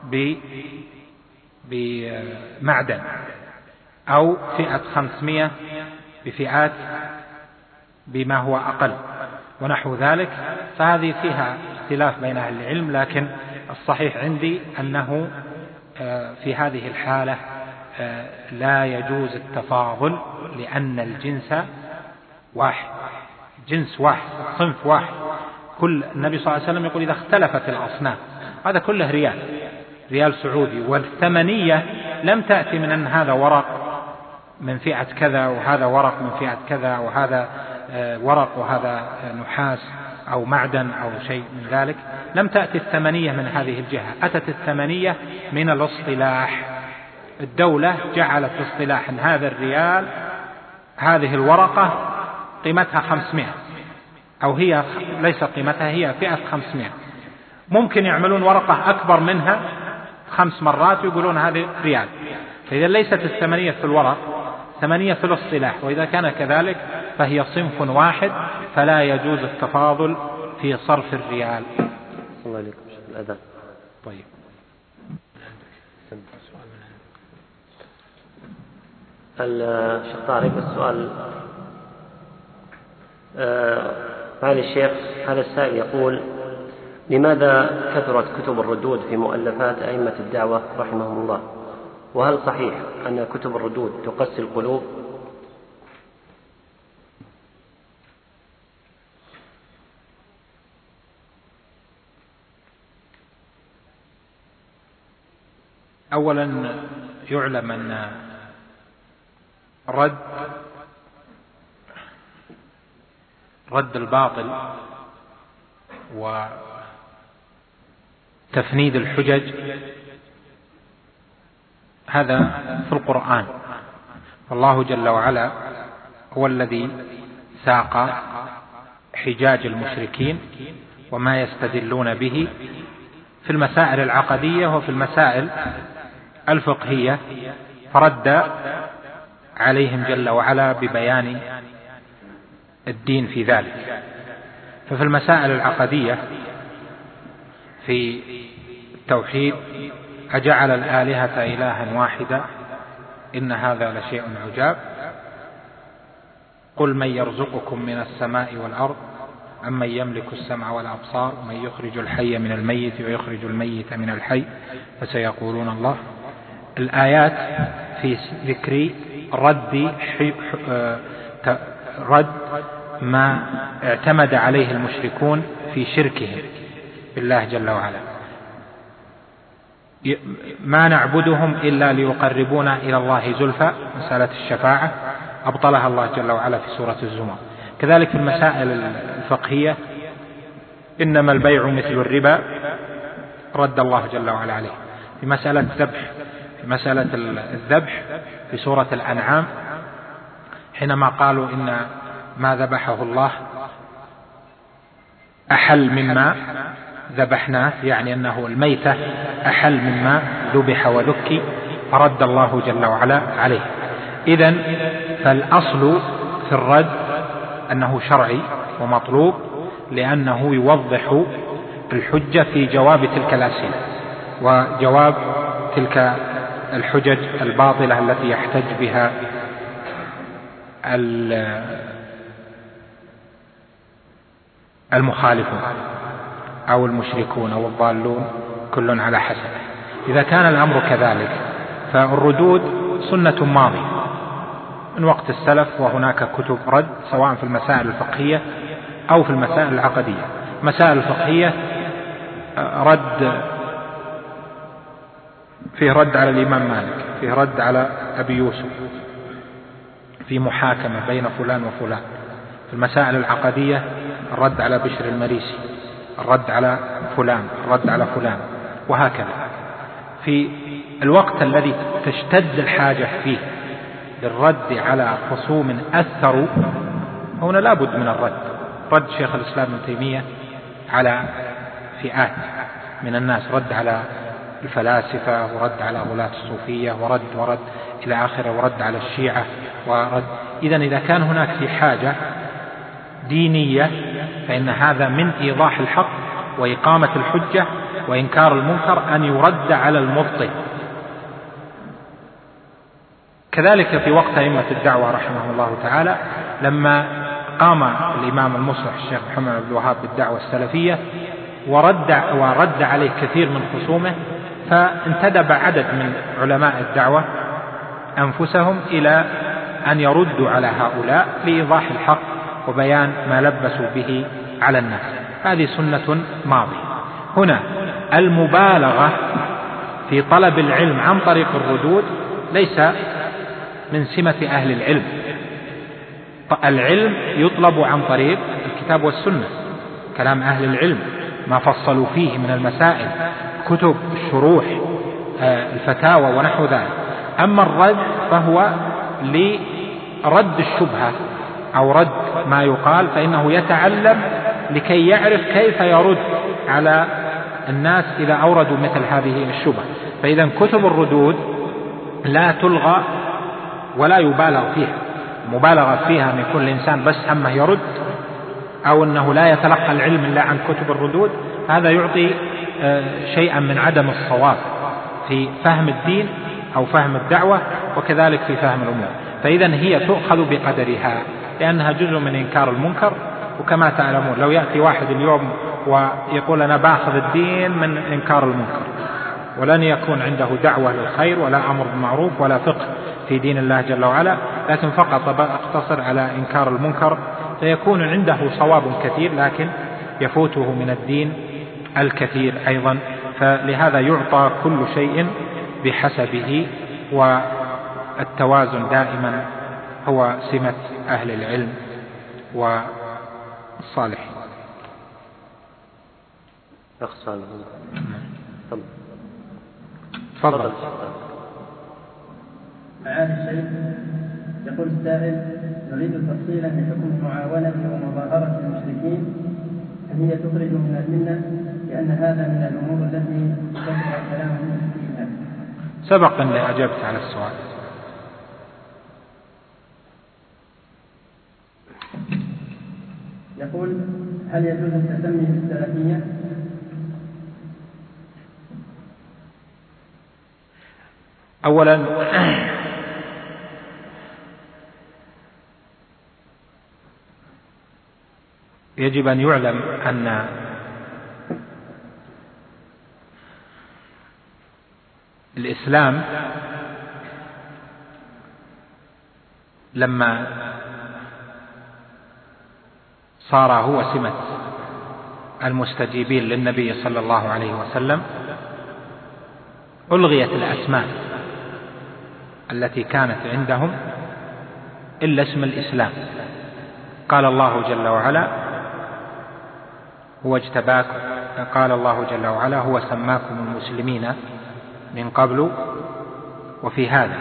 بمعدن، أو فئة خمسمائة بفئات بما هو أقل ونحو ذلك، فهذه فيها اختلاف بين أهل العلم. لكن الصحيح عندي أنه في هذه الحالة لا يجوز التفاضل، لأن الجنس واحد، جنس واحد، صنف واحد. كل النبي صلى الله عليه وسلم يقول إذا اختلفت الأصناف، هذا كله ريال ريال سعودي، والثمنية لم تأتي من أن هذا ورق من فئة كذا وهذا ورق من فئة كذا وهذا ورق وهذا نحاس أو معدن أو شيء من ذلك. لم تأتي الثمنية من هذه الجهة، أتت الثمنية من الاصطلاح. الدولة جعلت اصطلاح هذا الريال هذه الورقة قيمتها خمسمائة، أو هي ليس قيمتها، هي فئة خمسمائة. ممكن يعملون ورقة أكبر منها خمس مرات ويقولون هذه ريال. فإذا ليست الثمنية في الورق، ثمنية في الاصطلاح، وإذا كان كذلك فهي صنف واحد، فلا يجوز التفاضل في صرف الريال. الله عليكم الأذان. طيب. الشيخ طارق، السؤال معالي الشيخ، هذا السائل يقول: لماذا كثرت كتب الردود في مؤلفات أئمة الدعوة رحمهم الله؟ وهل صحيح أن كتب الردود تقسي القلوب؟ أولا يعلم أن رد رد الباطل وتفنيد الحجج هذا في القرآن. فالله جل وعلا هو الذي ساق حجاج المشركين وما يستدلون به في المسائل العقدية وفي المسائل الفقهية، فرد عليهم جل وعلا ببيان الدين في ذلك. ففي المسائل العقدية في التوحيد: أجعل الآلهة إلها واحدا إن هذا لشيء عجاب قل من يرزقكم من السماء والأرض أمن يملك السمع والأبصار من يخرج الحي من الميت ويخرج الميت من الحي فسيقولون الله. الآيات في ذكر رد رد ما اعتمد عليه المشركون في شركهم بالله جل وعلا: ما نعبدهم إلا ليقربونا إلى الله زلفى، مسألة الشفاعة أبطلها الله جل وعلا في سورة الزمر. كذلك في المسائل الفقهية: إنما البيع مثل الربا، رد الله جل وعلا عليه. في مسألة الذبح في مسألة الذبح في سورة الأنعام حينما قالوا إن ما ذبحه الله أحل مما ذبحناه، يعني أنه الميتة أحل مما ذبح وذكي، فرد الله جل وعلا عليه. إذن فالأصل في الرد أنه شرعي ومطلوب، لأنه يوضح الحجة في جواب تلك الأسئلة وجواب تلك الحجج الباطلة التي يحتج بها المخالفون أو المشركون أو الضالون، كل على حسب. إذا كان الأمر كذلك فالردود سنة ماضية من وقت السلف، وهناك كتب رد سواء في المسائل الفقهية أو في المسائل العقدية. مسائل الفقهية رد فيه رد على الإمام مالك، فيه رد على أبي يوسف في محاكمة بين فلان وفلان. في المسائل العقدية الرد على بشر المريسي، الرد على فلان، الرد على فلان، وهكذا. في الوقت الذي تشتد الحاجة فيه للرد على خصوم أثروا، هنا لا بد من الرد. رد شيخ الإسلام ابن تيمية على فئات من الناس، رد على الفلاسفة، ورد على غلاة الصوفية، ورد ورد إلى آخره، ورد على الشيعة، ورد. إذن إذا كان هناك في حاجة دينية فإن هذا من إيضاح الحق وإقامة الحجة وإنكار المنكر أن يرد على المبطل. كذلك في وقت أئمة الدعوة رحمه الله تعالى، لما قام الإمام المصلح الشيخ محمد بن عبد الوهاب بالدعوة السلفية ورد, ورد عليه كثير من خصومه، فانتدب عدد من علماء الدعوة أنفسهم إلى أن يردوا على هؤلاء لإيضاح الحق وبيان ما لبسوا به على الناس. هذه سنة ماضية. هنا المبالغة في طلب العلم عن طريق الردود ليس من سمة أهل العلم. العلم يطلب عن طريق الكتاب والسنة، كلام أهل العلم، ما فصلوا فيه من المسائل، كتب الشروح، الفتاوى ونحو ذلك. أما الرد فهو لرد الشبهة أو رد ما يقال، فإنه يتعلم لكي يعرف كيف يرد على الناس إذا أوردوا مثل هذه الشبهة. فإذا كتب الردود لا تلغى ولا يبالغ فيها. مبالغة فيها أن يكون الإنسان بس همه يرد، أو أنه لا يتلقى العلم إلا عن كتب الردود، هذا يعطي شيئا من عدم الصواب في فهم الدين أو فهم الدعوة، وكذلك في فهم الأمور. فإذا هي تؤخذ بقدرها، لأنها جزء من إنكار المنكر. وكما تعلمون لو يأتي واحد اليوم ويقول أنا باخذ الدين من إنكار المنكر، ولن يكون عنده دعوة للخير ولا أمر بالمعروف ولا فقه في دين الله جل وعلا، لكن فقط اقتصر على إنكار المنكر، فيكون عنده صواب كثير لكن يفوته من الدين الكثير أيضا. فلهذا يعطى كل شيء بحسبه، والتوازن دائما هو سمة أهل العلم والصالحين. تفضل. معالي الشيخ، يقول السائل: نريد تفصيلا لحكم المعاونة ومظاهرة المشركين، هل هي تخرج من الملة؟ لأن هذا من الأمور التي كثر الكلام فيها. سبق أن أجبت على السؤال. يقول: هل يجوز التسمي بالسلفية؟ أولا يجب أن يعلم أن الإسلام لما صار هو سمة المستجيبين للنبي صلى الله عليه وسلم ألغيت الأسماء التي كانت عندهم إلا اسم الإسلام. قال الله جل وعلا هو اجتباك قال الله جل وعلا هو سماكم المسلمين من قبل وفي هذا.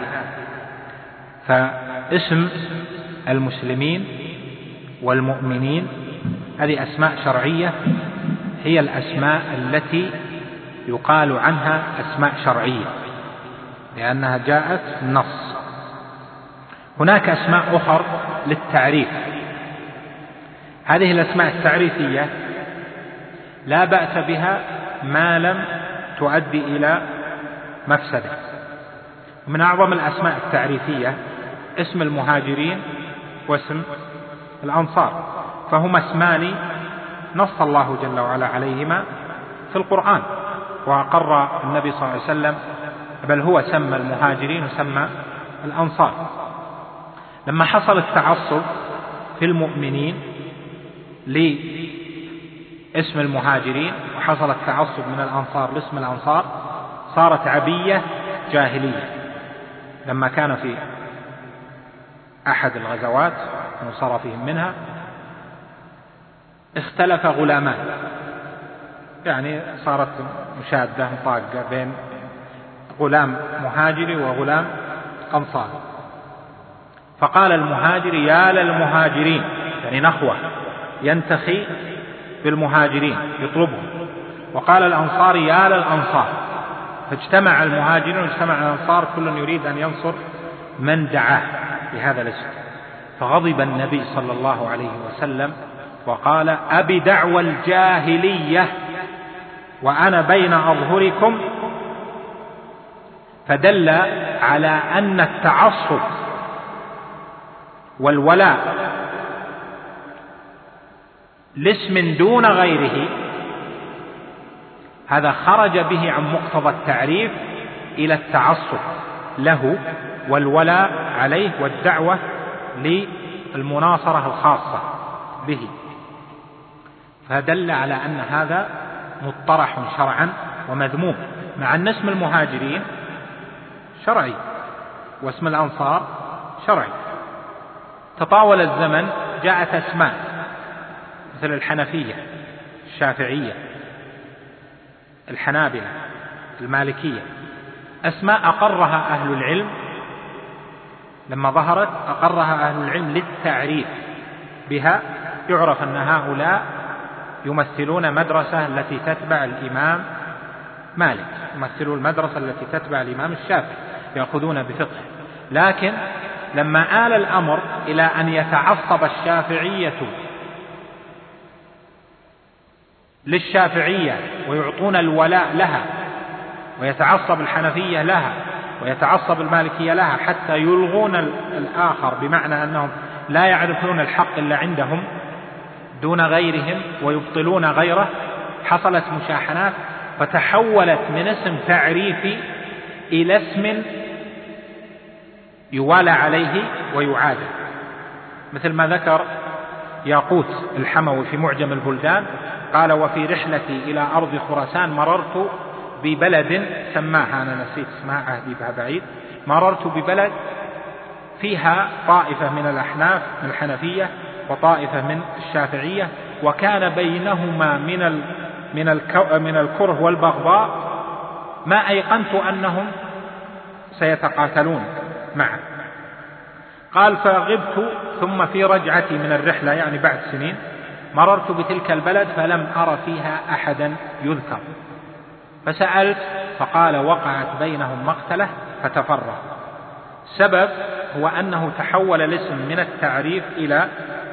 فاسم المسلمين والمؤمنين هذه أسماء شرعية، هي الأسماء التي يقال عنها أسماء شرعية لأنها جاءت نص. هناك أسماء أخرى للتعريف، هذه الأسماء التعريفية لا بأس بها ما لم تؤدي إلى مفسدة. من أعظم الأسماء التعريفية اسم المهاجرين واسم الأنصار، فهما اسمان نص الله جل وعلا عليهما في القرآن، وأقر النبي صلى الله عليه وسلم بل هو سمى المهاجرين وسمى الأنصار. لما حصل التعصب في المؤمنين لاسم المهاجرين وحصل التعصب من الأنصار لاسم الأنصار صارت عبية جاهلية. لما كان في أحد الغزوات وانصرفهم منها اختلف غلامان، يعني صارت مشادة طاقة بين غلام مهاجري وغلام أنصاري، فقال المهاجر يا للمهاجرين، يعني نخوة ينتخي بالمهاجرين يطلبهم، وقال الأنصار يا للأنصار، فاجتمع المهاجرين واجتمع الأنصار كل يريد أن ينصر من دعاه بهذا الاسم. فغضب النبي صلى الله عليه وسلم وقال أبي دعوى الجاهلية وأنا بين أظهركم، فدل على أن التعصب والولاء لاسم دون غيره هذا خرج به عن مقتضى التعريف إلى التعصب له والولاء عليه والدعوة للمناصرة الخاصة به، فدل على أن هذا مطرح شرعا ومذموم، مع أن اسم المهاجرين شرعي واسم الأنصار شرعي. تطاول الزمن جاءت أسماء مثل الحنفية الشافعية الحنابلة المالكية، أسماء أقرها أهل العلم لما ظهرت أقرها أهل العلم للتعريف بها، يعرف أن هؤلاء يمثلون مدرسة التي تتبع الإمام مالك، يمثلون المدرسة التي تتبع الإمام الشافعي، يأخذون بفقه. لكن لما آل الأمر إلى أن يتعصب الشافعية للشافعية ويعطون الولاء لها، ويتعصب الحنفية لها، ويتعصب المالكية لها، حتى يلغون الآخر، بمعنى أنهم لا يعرفون الحق إلا عندهم دون غيرهم ويبطلون غيره، حصلت مشاحنات فتحولت من اسم تعريفي إلى اسم يوالى عليه ويعادل، مثل ما ذكر ياقوت الحموي في معجم البلدان، قال وفي رحلتي إلى أرض خراسان مررت ببلد سماها، أنا نسيت اسمها عهدي بها بعيد، مررت ببلد فيها طائفة من الأحناف من الحنفية وطائفة من الشافعية، وكان بينهما من ال من الكو من الكره والبغضاء ما أيقنت أنهم سيتقاتلون معا. قال فغبت، ثم في رجعتي من الرحلة يعني بعد سنين مررت بتلك البلد فلم أرى فيها أحدا يذكر، فسألت فقال وقعت بينهم مقتلة فتفرق. السبب هو أنه تحول الاسم من التعريف إلى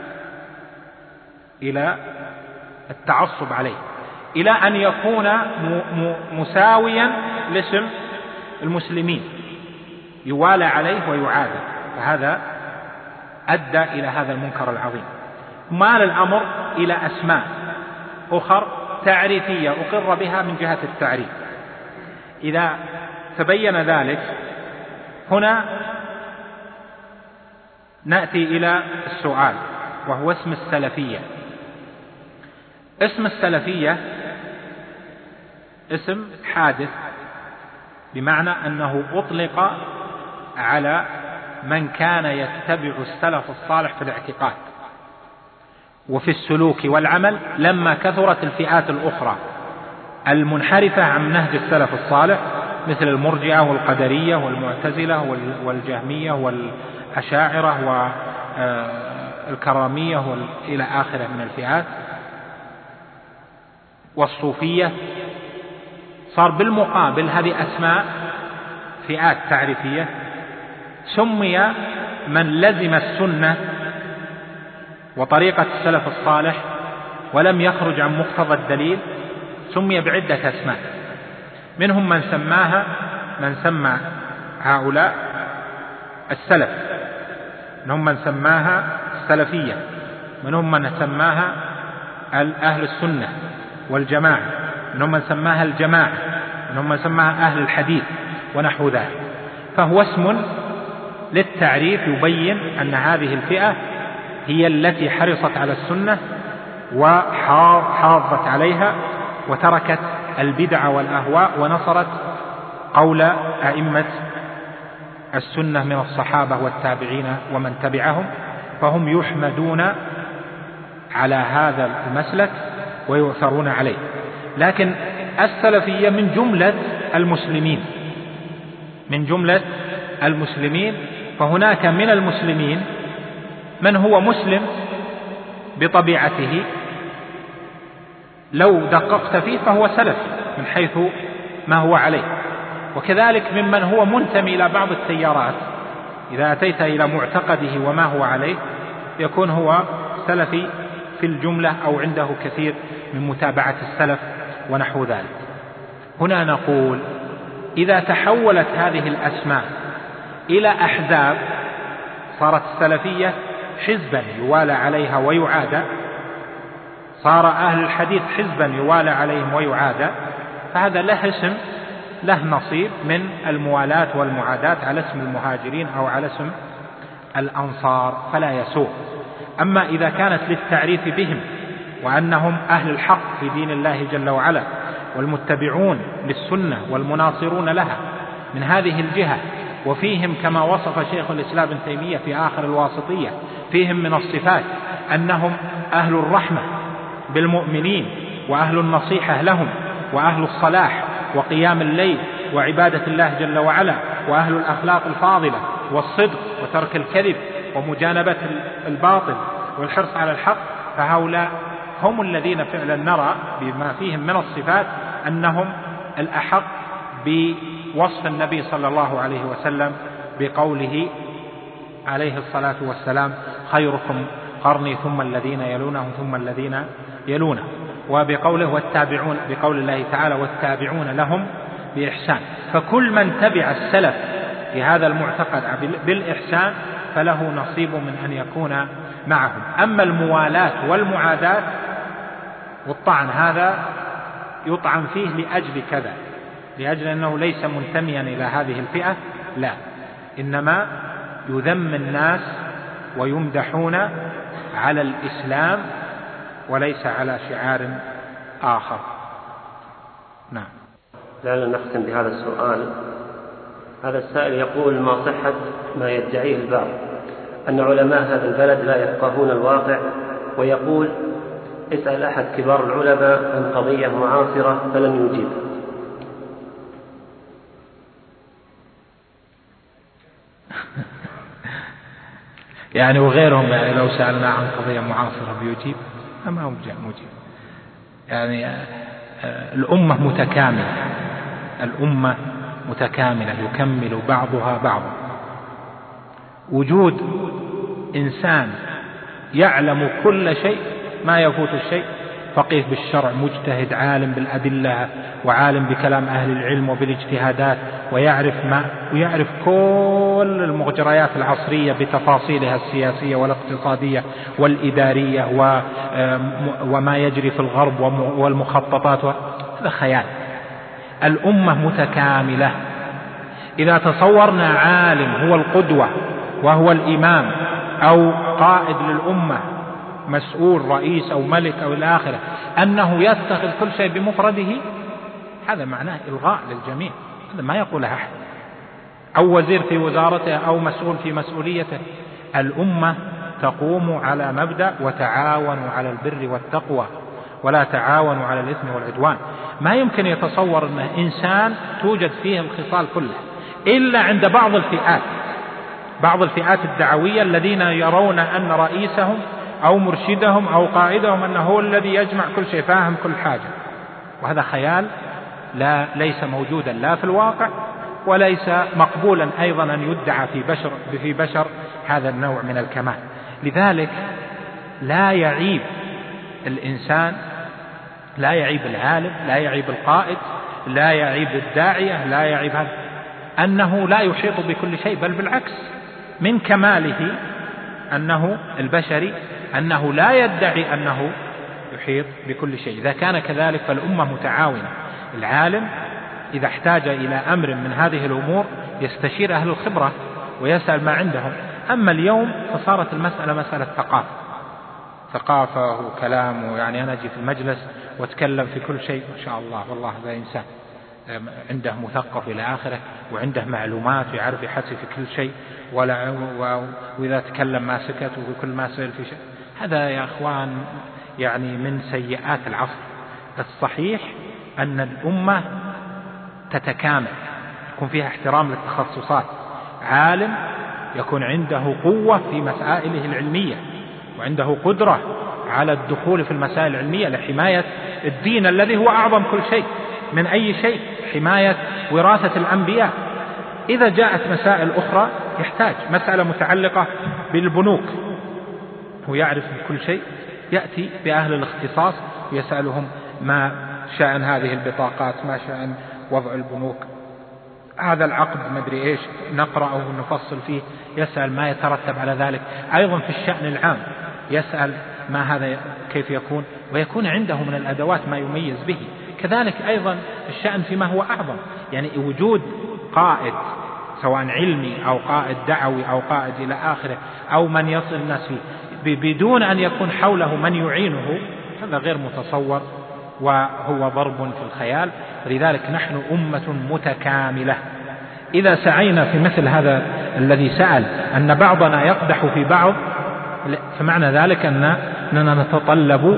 إلى التعصب عليه، إلى أن يكون مساويا لاسم المسلمين، يوالى عليه ويعادى، فهذا أدى إلى هذا المنكر العظيم. مال الأمر إلى أسماء أخر تعريفية أقر بها من جهة التعريف. إذا تبين ذلك هنا نأتي إلى السؤال، وهو اسم السلفية. اسم السلفية اسم حادث، بمعنى أنه أطلق على من كان يتبع السلف الصالح في الاعتقاد وفي السلوك والعمل، لما كثرت الفئات الأخرى المنحرفة عن نهج السلف الصالح مثل المرجئة والقدرية والمعتزلة والجهمية والأشاعرة والكرامية إلى آخره من الفئات والصوفية. صار بالمقابل هذه أسماء فئات تعريفية. سمي من لزم السنة وطريقة السلف الصالح ولم يخرج عن مقتضى الدليل سمي بعدة أسماء، منهم من سماها من سمى هؤلاء السلف، منهم من سماها السلفية، منهم من سماها أهل السنة والجماعة، منهم من سماها الجماعة، منهم من سماها أهل الحديث ونحو ذلك. فهو اسم للتعريف يبين أن هذه الفئة هي التي حرصت على السنة وحافظت عليها وتركت البدع والأهواء ونصرت قول أئمة السنة من الصحابة والتابعين ومن تبعهم، فهم يحمدون على هذا المسلك ويؤثرون عليه. لكن السلفية من جملة المسلمين من جملة المسلمين فهناك من المسلمين من هو مسلم بطبيعته، لو دققت فيه فهو سلف من حيث ما هو عليه، وكذلك ممن هو منتمي إلى بعض التيارات، إذا أتيت إلى معتقده وما هو عليه يكون هو سلفي في الجملة أو عنده كثير من متابعة السلف ونحو ذلك. هنا نقول إذا تحولت هذه الأسماء إلى أحزاب، صارت السلفية حزبا يوالى عليها ويعادى، صار أهل الحديث حزبا يوالى عليهم ويعادى، فهذا له اسم له نصيب من الموالاة والمعاداة على اسم المهاجرين أو على اسم الأنصار، فلا يسوء. أما إذا كانت للتعريف بهم وأنهم أهل الحق في دين الله جل وعلا والمتبعون للسنة والمناصرون لها من هذه الجهة، وفيهم كما وصف شيخ الإسلام ابن تيمية في آخر الواسطية فيهم من الصفات أنهم أهل الرحمة بالمؤمنين وأهل النصيحة لهم وأهل الصلاح وقيام الليل وعبادة الله جل وعلا وأهل الأخلاق الفاضلة والصدق وترك الكذب ومجانبة الباطل والحرص على الحق، فهؤلاء هم الذين فعلا نرى بما فيهم من الصفات أنهم الأحق بوصف النبي صلى الله عليه وسلم بقوله عليه الصلاة والسلام خيركم قرني ثم الذين يلونهم ثم الذين يلونهم، وبقوله والتابعون بقول الله تعالى والتابعون لهم بإحسان. فكل من تبع السلف في هذا المعتقد بالإحسان فله نصيب من أن يكون معهم. أما الموالاة والمعاداة والطعن هذا يطعن فيه لأجل كذا، لأجل أنه ليس منتميا إلى هذه الفئة، لا، إنما يذم الناس ويمدحون على الإسلام وليس على شعار آخر. نعم. لعلنا نختم بهذا السؤال. هذا السائل يقول: ما صحة ما يدعيه البعض أن علماء هذا البلد لا يفقهون الواقع، ويقول: اسأل أحد كبار العلماء عن قضية معاصرة فلم يجيب. يعني وغيرهم يعني لو سألنا عن قضية معاصرة بيجيب؟ ما هو مجيب. يعني الأمة متكاملة، الأمة متكاملة يكمل بعضها بعضا. وجود إنسان يعلم كل شيء ما يفوت الشيء فقيه بالشرع مجتهد عالم بالأدلة وعالم بكلام أهل العلم وبالاجتهادات، ويعرف ما ويعرف كل المجريات العصرية بتفاصيلها السياسية والاقتصادية والإدارية وما يجري في الغرب والمخططات، هذا خيال. الأمة متكاملة. إذا تصورنا عالم هو القدوة وهو الإمام أو قائد للأمة، مسؤول رئيس أو ملك أو الآخرة، أنه يتخذ كل شيء بمفرده، هذا معناه إلغاء للجميع، هذا ما يقوله أحد، أو وزير في وزارته أو مسؤول في مسؤوليته. الأمة تقوم على مبدأ وتعاونوا على البر والتقوى ولا تعاونوا على الإثم والعدوان. ما يمكن يتصور أن إنسان توجد فيه الخصال كلها إلا عند بعض الفئات، بعض الفئات الدعوية الذين يرون أن رئيسهم أو مرشدهم أو قائدهم أنه هو الذي يجمع كل شيء، فاهم كل حاجة، وهذا خيال لا ليس موجودا لا في الواقع، وليس مقبولا أيضا أن يدعى في بشر, في بشر هذا النوع من الكمال. لذلك لا يعيب الإنسان، لا يعيب العالم، لا يعيب القائد، لا يعيب الداعية، لا يعيب هذا أنه لا يحيط بكل شيء، بل بالعكس من كماله أنه البشري أنه لا يدعي أنه يحيط بكل شيء. إذا كان كذلك فالأمة متعاونة. العالم إذا احتاج إلى أمر من هذه الأمور يستشير أهل الخبرة ويسأل ما عندهم. أما اليوم فصارت المسألة مسألة ثقافة، ثقافة وكلام، يعني أنا أجي في المجلس وأتكلم في كل شيء ما شاء الله، والله هذا إنسان عنده مثقف إلى آخره وعنده معلومات ويعرف يحسي في كل شيء، ولا وإذا تكلم ما سكت وكل ما سئل في شيء. هذا يا أخوان يعني من سيئات العصر. الصحيح أن الأمة تتكامل، يكون فيها احترام للتخصصات، عالم يكون عنده قوة في مسائله العلمية وعنده قدرة على الدخول في المسائل العلمية لحماية الدين الذي هو أعظم كل شيء من أي شيء، حماية وراثة الأنبياء. إذا جاءت مسائل أخرى يحتاج مسألة متعلقة بالبنوك، هو يعرف كل شيء، يأتي بأهل الاختصاص ويسألهم ما شأن هذه البطاقات، ما شأن وضع البنوك، هذا العقد مدري إيش نقرأه ونفصل فيه، يسأل ما يترتب على ذلك. أيضا في الشأن العام يسأل ما هذا كيف يكون، ويكون عنده من الأدوات ما يميز به. كذلك أيضا الشأن فيما هو أعظم، يعني وجود قائد سواء علمي أو قائد دعوي أو قائد إلى آخره أو من يصل الناس فيه بدون أن يكون حوله من يعينه، هذا غير متصور وهو ضرب في الخيال. لذلك نحن أمة متكاملة. إذا سعينا في مثل هذا الذي سأل أن بعضنا يقدح في بعض، فمعنى ذلك أننا نتطلب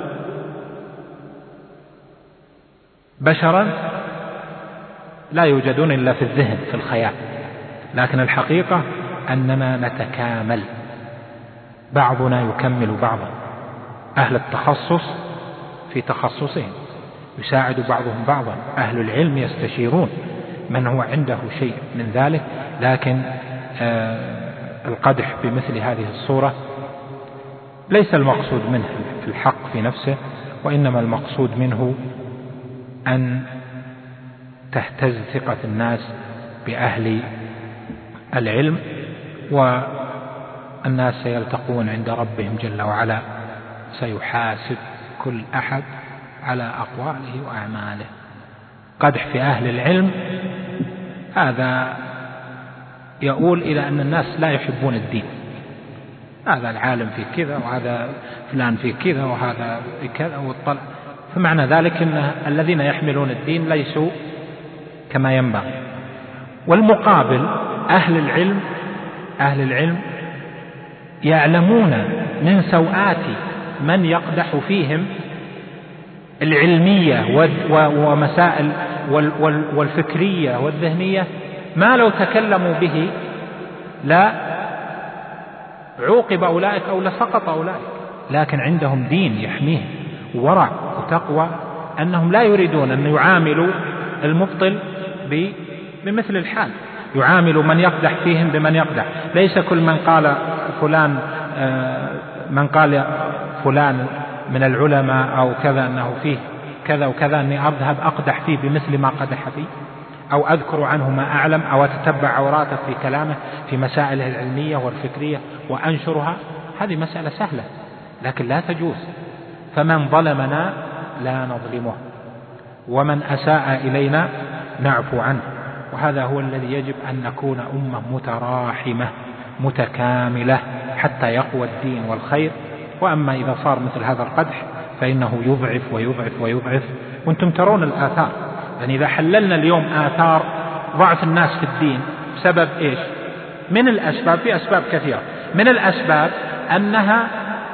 بشرا لا يوجدون إلا في الذهن في الخيال، لكن الحقيقة أننا نتكامل، بعضنا يكمل بعضا، أهل التخصص في تخصصهم يساعد بعضهم بعضا، أهل العلم يستشيرون من هو عنده شيء من ذلك. لكن آه القدح بمثل هذه الصورة ليس المقصود منه في الحق في نفسه، وإنما المقصود منه أن تهتز ثقة الناس بأهل العلم، والناس سيلتقون عند ربهم جل وعلا، سيحاسب كل أحد على أقواله وأعماله. قدح في أهل العلم هذا يؤول إلى أن الناس لا يحبون الدين، هذا العالم في كذا وهذا فلان في كذا وهذا في كذا والطلع، فمعنى ذلك أن الذين يحملون الدين ليسوا كما ينبغي. والمقابل أهل العلم أهل العلم يعلمون من سوءات من يقدح فيهم العلمية ومسائل والفكرية والذهنية ما لو تكلموا به لا عوقب أولئك أو لسقط أولئك، لكن عندهم دين يحميهم ورع وتقوى، أنهم لا يريدون أن يعاملوا المبطل بمثل الحال، يعاملوا من يقدح فيهم بمن يقدح. ليس كل من قال فلان من قال فلان من العلماء أو كذا أنه فيه كذا وكذا أني أذهب أقدح فيه بمثل ما قدح فيه، أو أذكر عنه ما أعلم، أو أتتبع عوراته في كلامه في مسائله العلمية والفكرية وأنشرها، هذه مسألة سهلة لكن لا تجوز. فمن ظلمنا لا نظلمه، ومن أساء إلينا نعفو عنه. وهذا هو الذي يجب أن نكون أمة متراحمة متكاملة حتى يقوى الدين والخير. وأما إذا صار مثل هذا القدح فإنه يضعف ويضعف ويضعف. وانتم ترون الآثار، يعني إذا حللنا اليوم آثار ضعف الناس في الدين بسبب إيش؟ من الأسباب، في أسباب كثيرة، من الأسباب أنها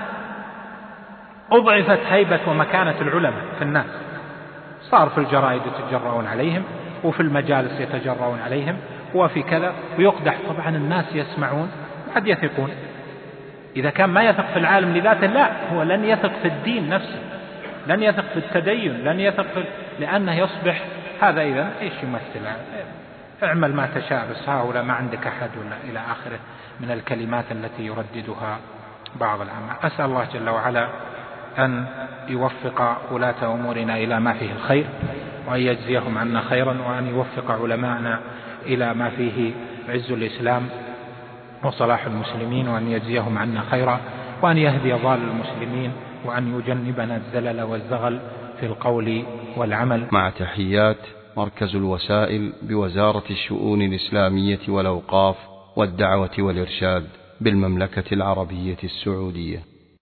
أضعفت هيبة ومكانة العلماء في الناس، صار في الجرائد يتجرؤون عليهم، وفي المجالس يتجرؤون عليهم، وفي كذا ويقدح. طبعا الناس يسمعون قد يثقون. إذا كان ما يثق في العالم لذاته، لا، هو لن يثق في الدين نفسه، لن يثق في التدين، لن يثق في، لأنه يصبح هذا إذن إيش يمثل؟ اعمل ما تشاء بس هؤلاء ما عندك أحد، ولا إلى آخره من الكلمات التي يرددها بعض العامة. أسأل الله جل وعلا أن يوفق ولاة أمورنا إلى ما فيه الخير، وأن يجزيهم عنا خيرا، وأن يوفق علماءنا إلى ما فيه عز الإسلام وصلاح المسلمين، وأن يجزيهم عنا خيرا، وأن يهدي ضال المسلمين، وأن يجنبنا الزلل والزغل في القول والعمل. مع تحيات مركز الوسائل بوزارة الشؤون الإسلامية والأوقاف والدعوة والإرشاد بالمملكة العربية السعودية.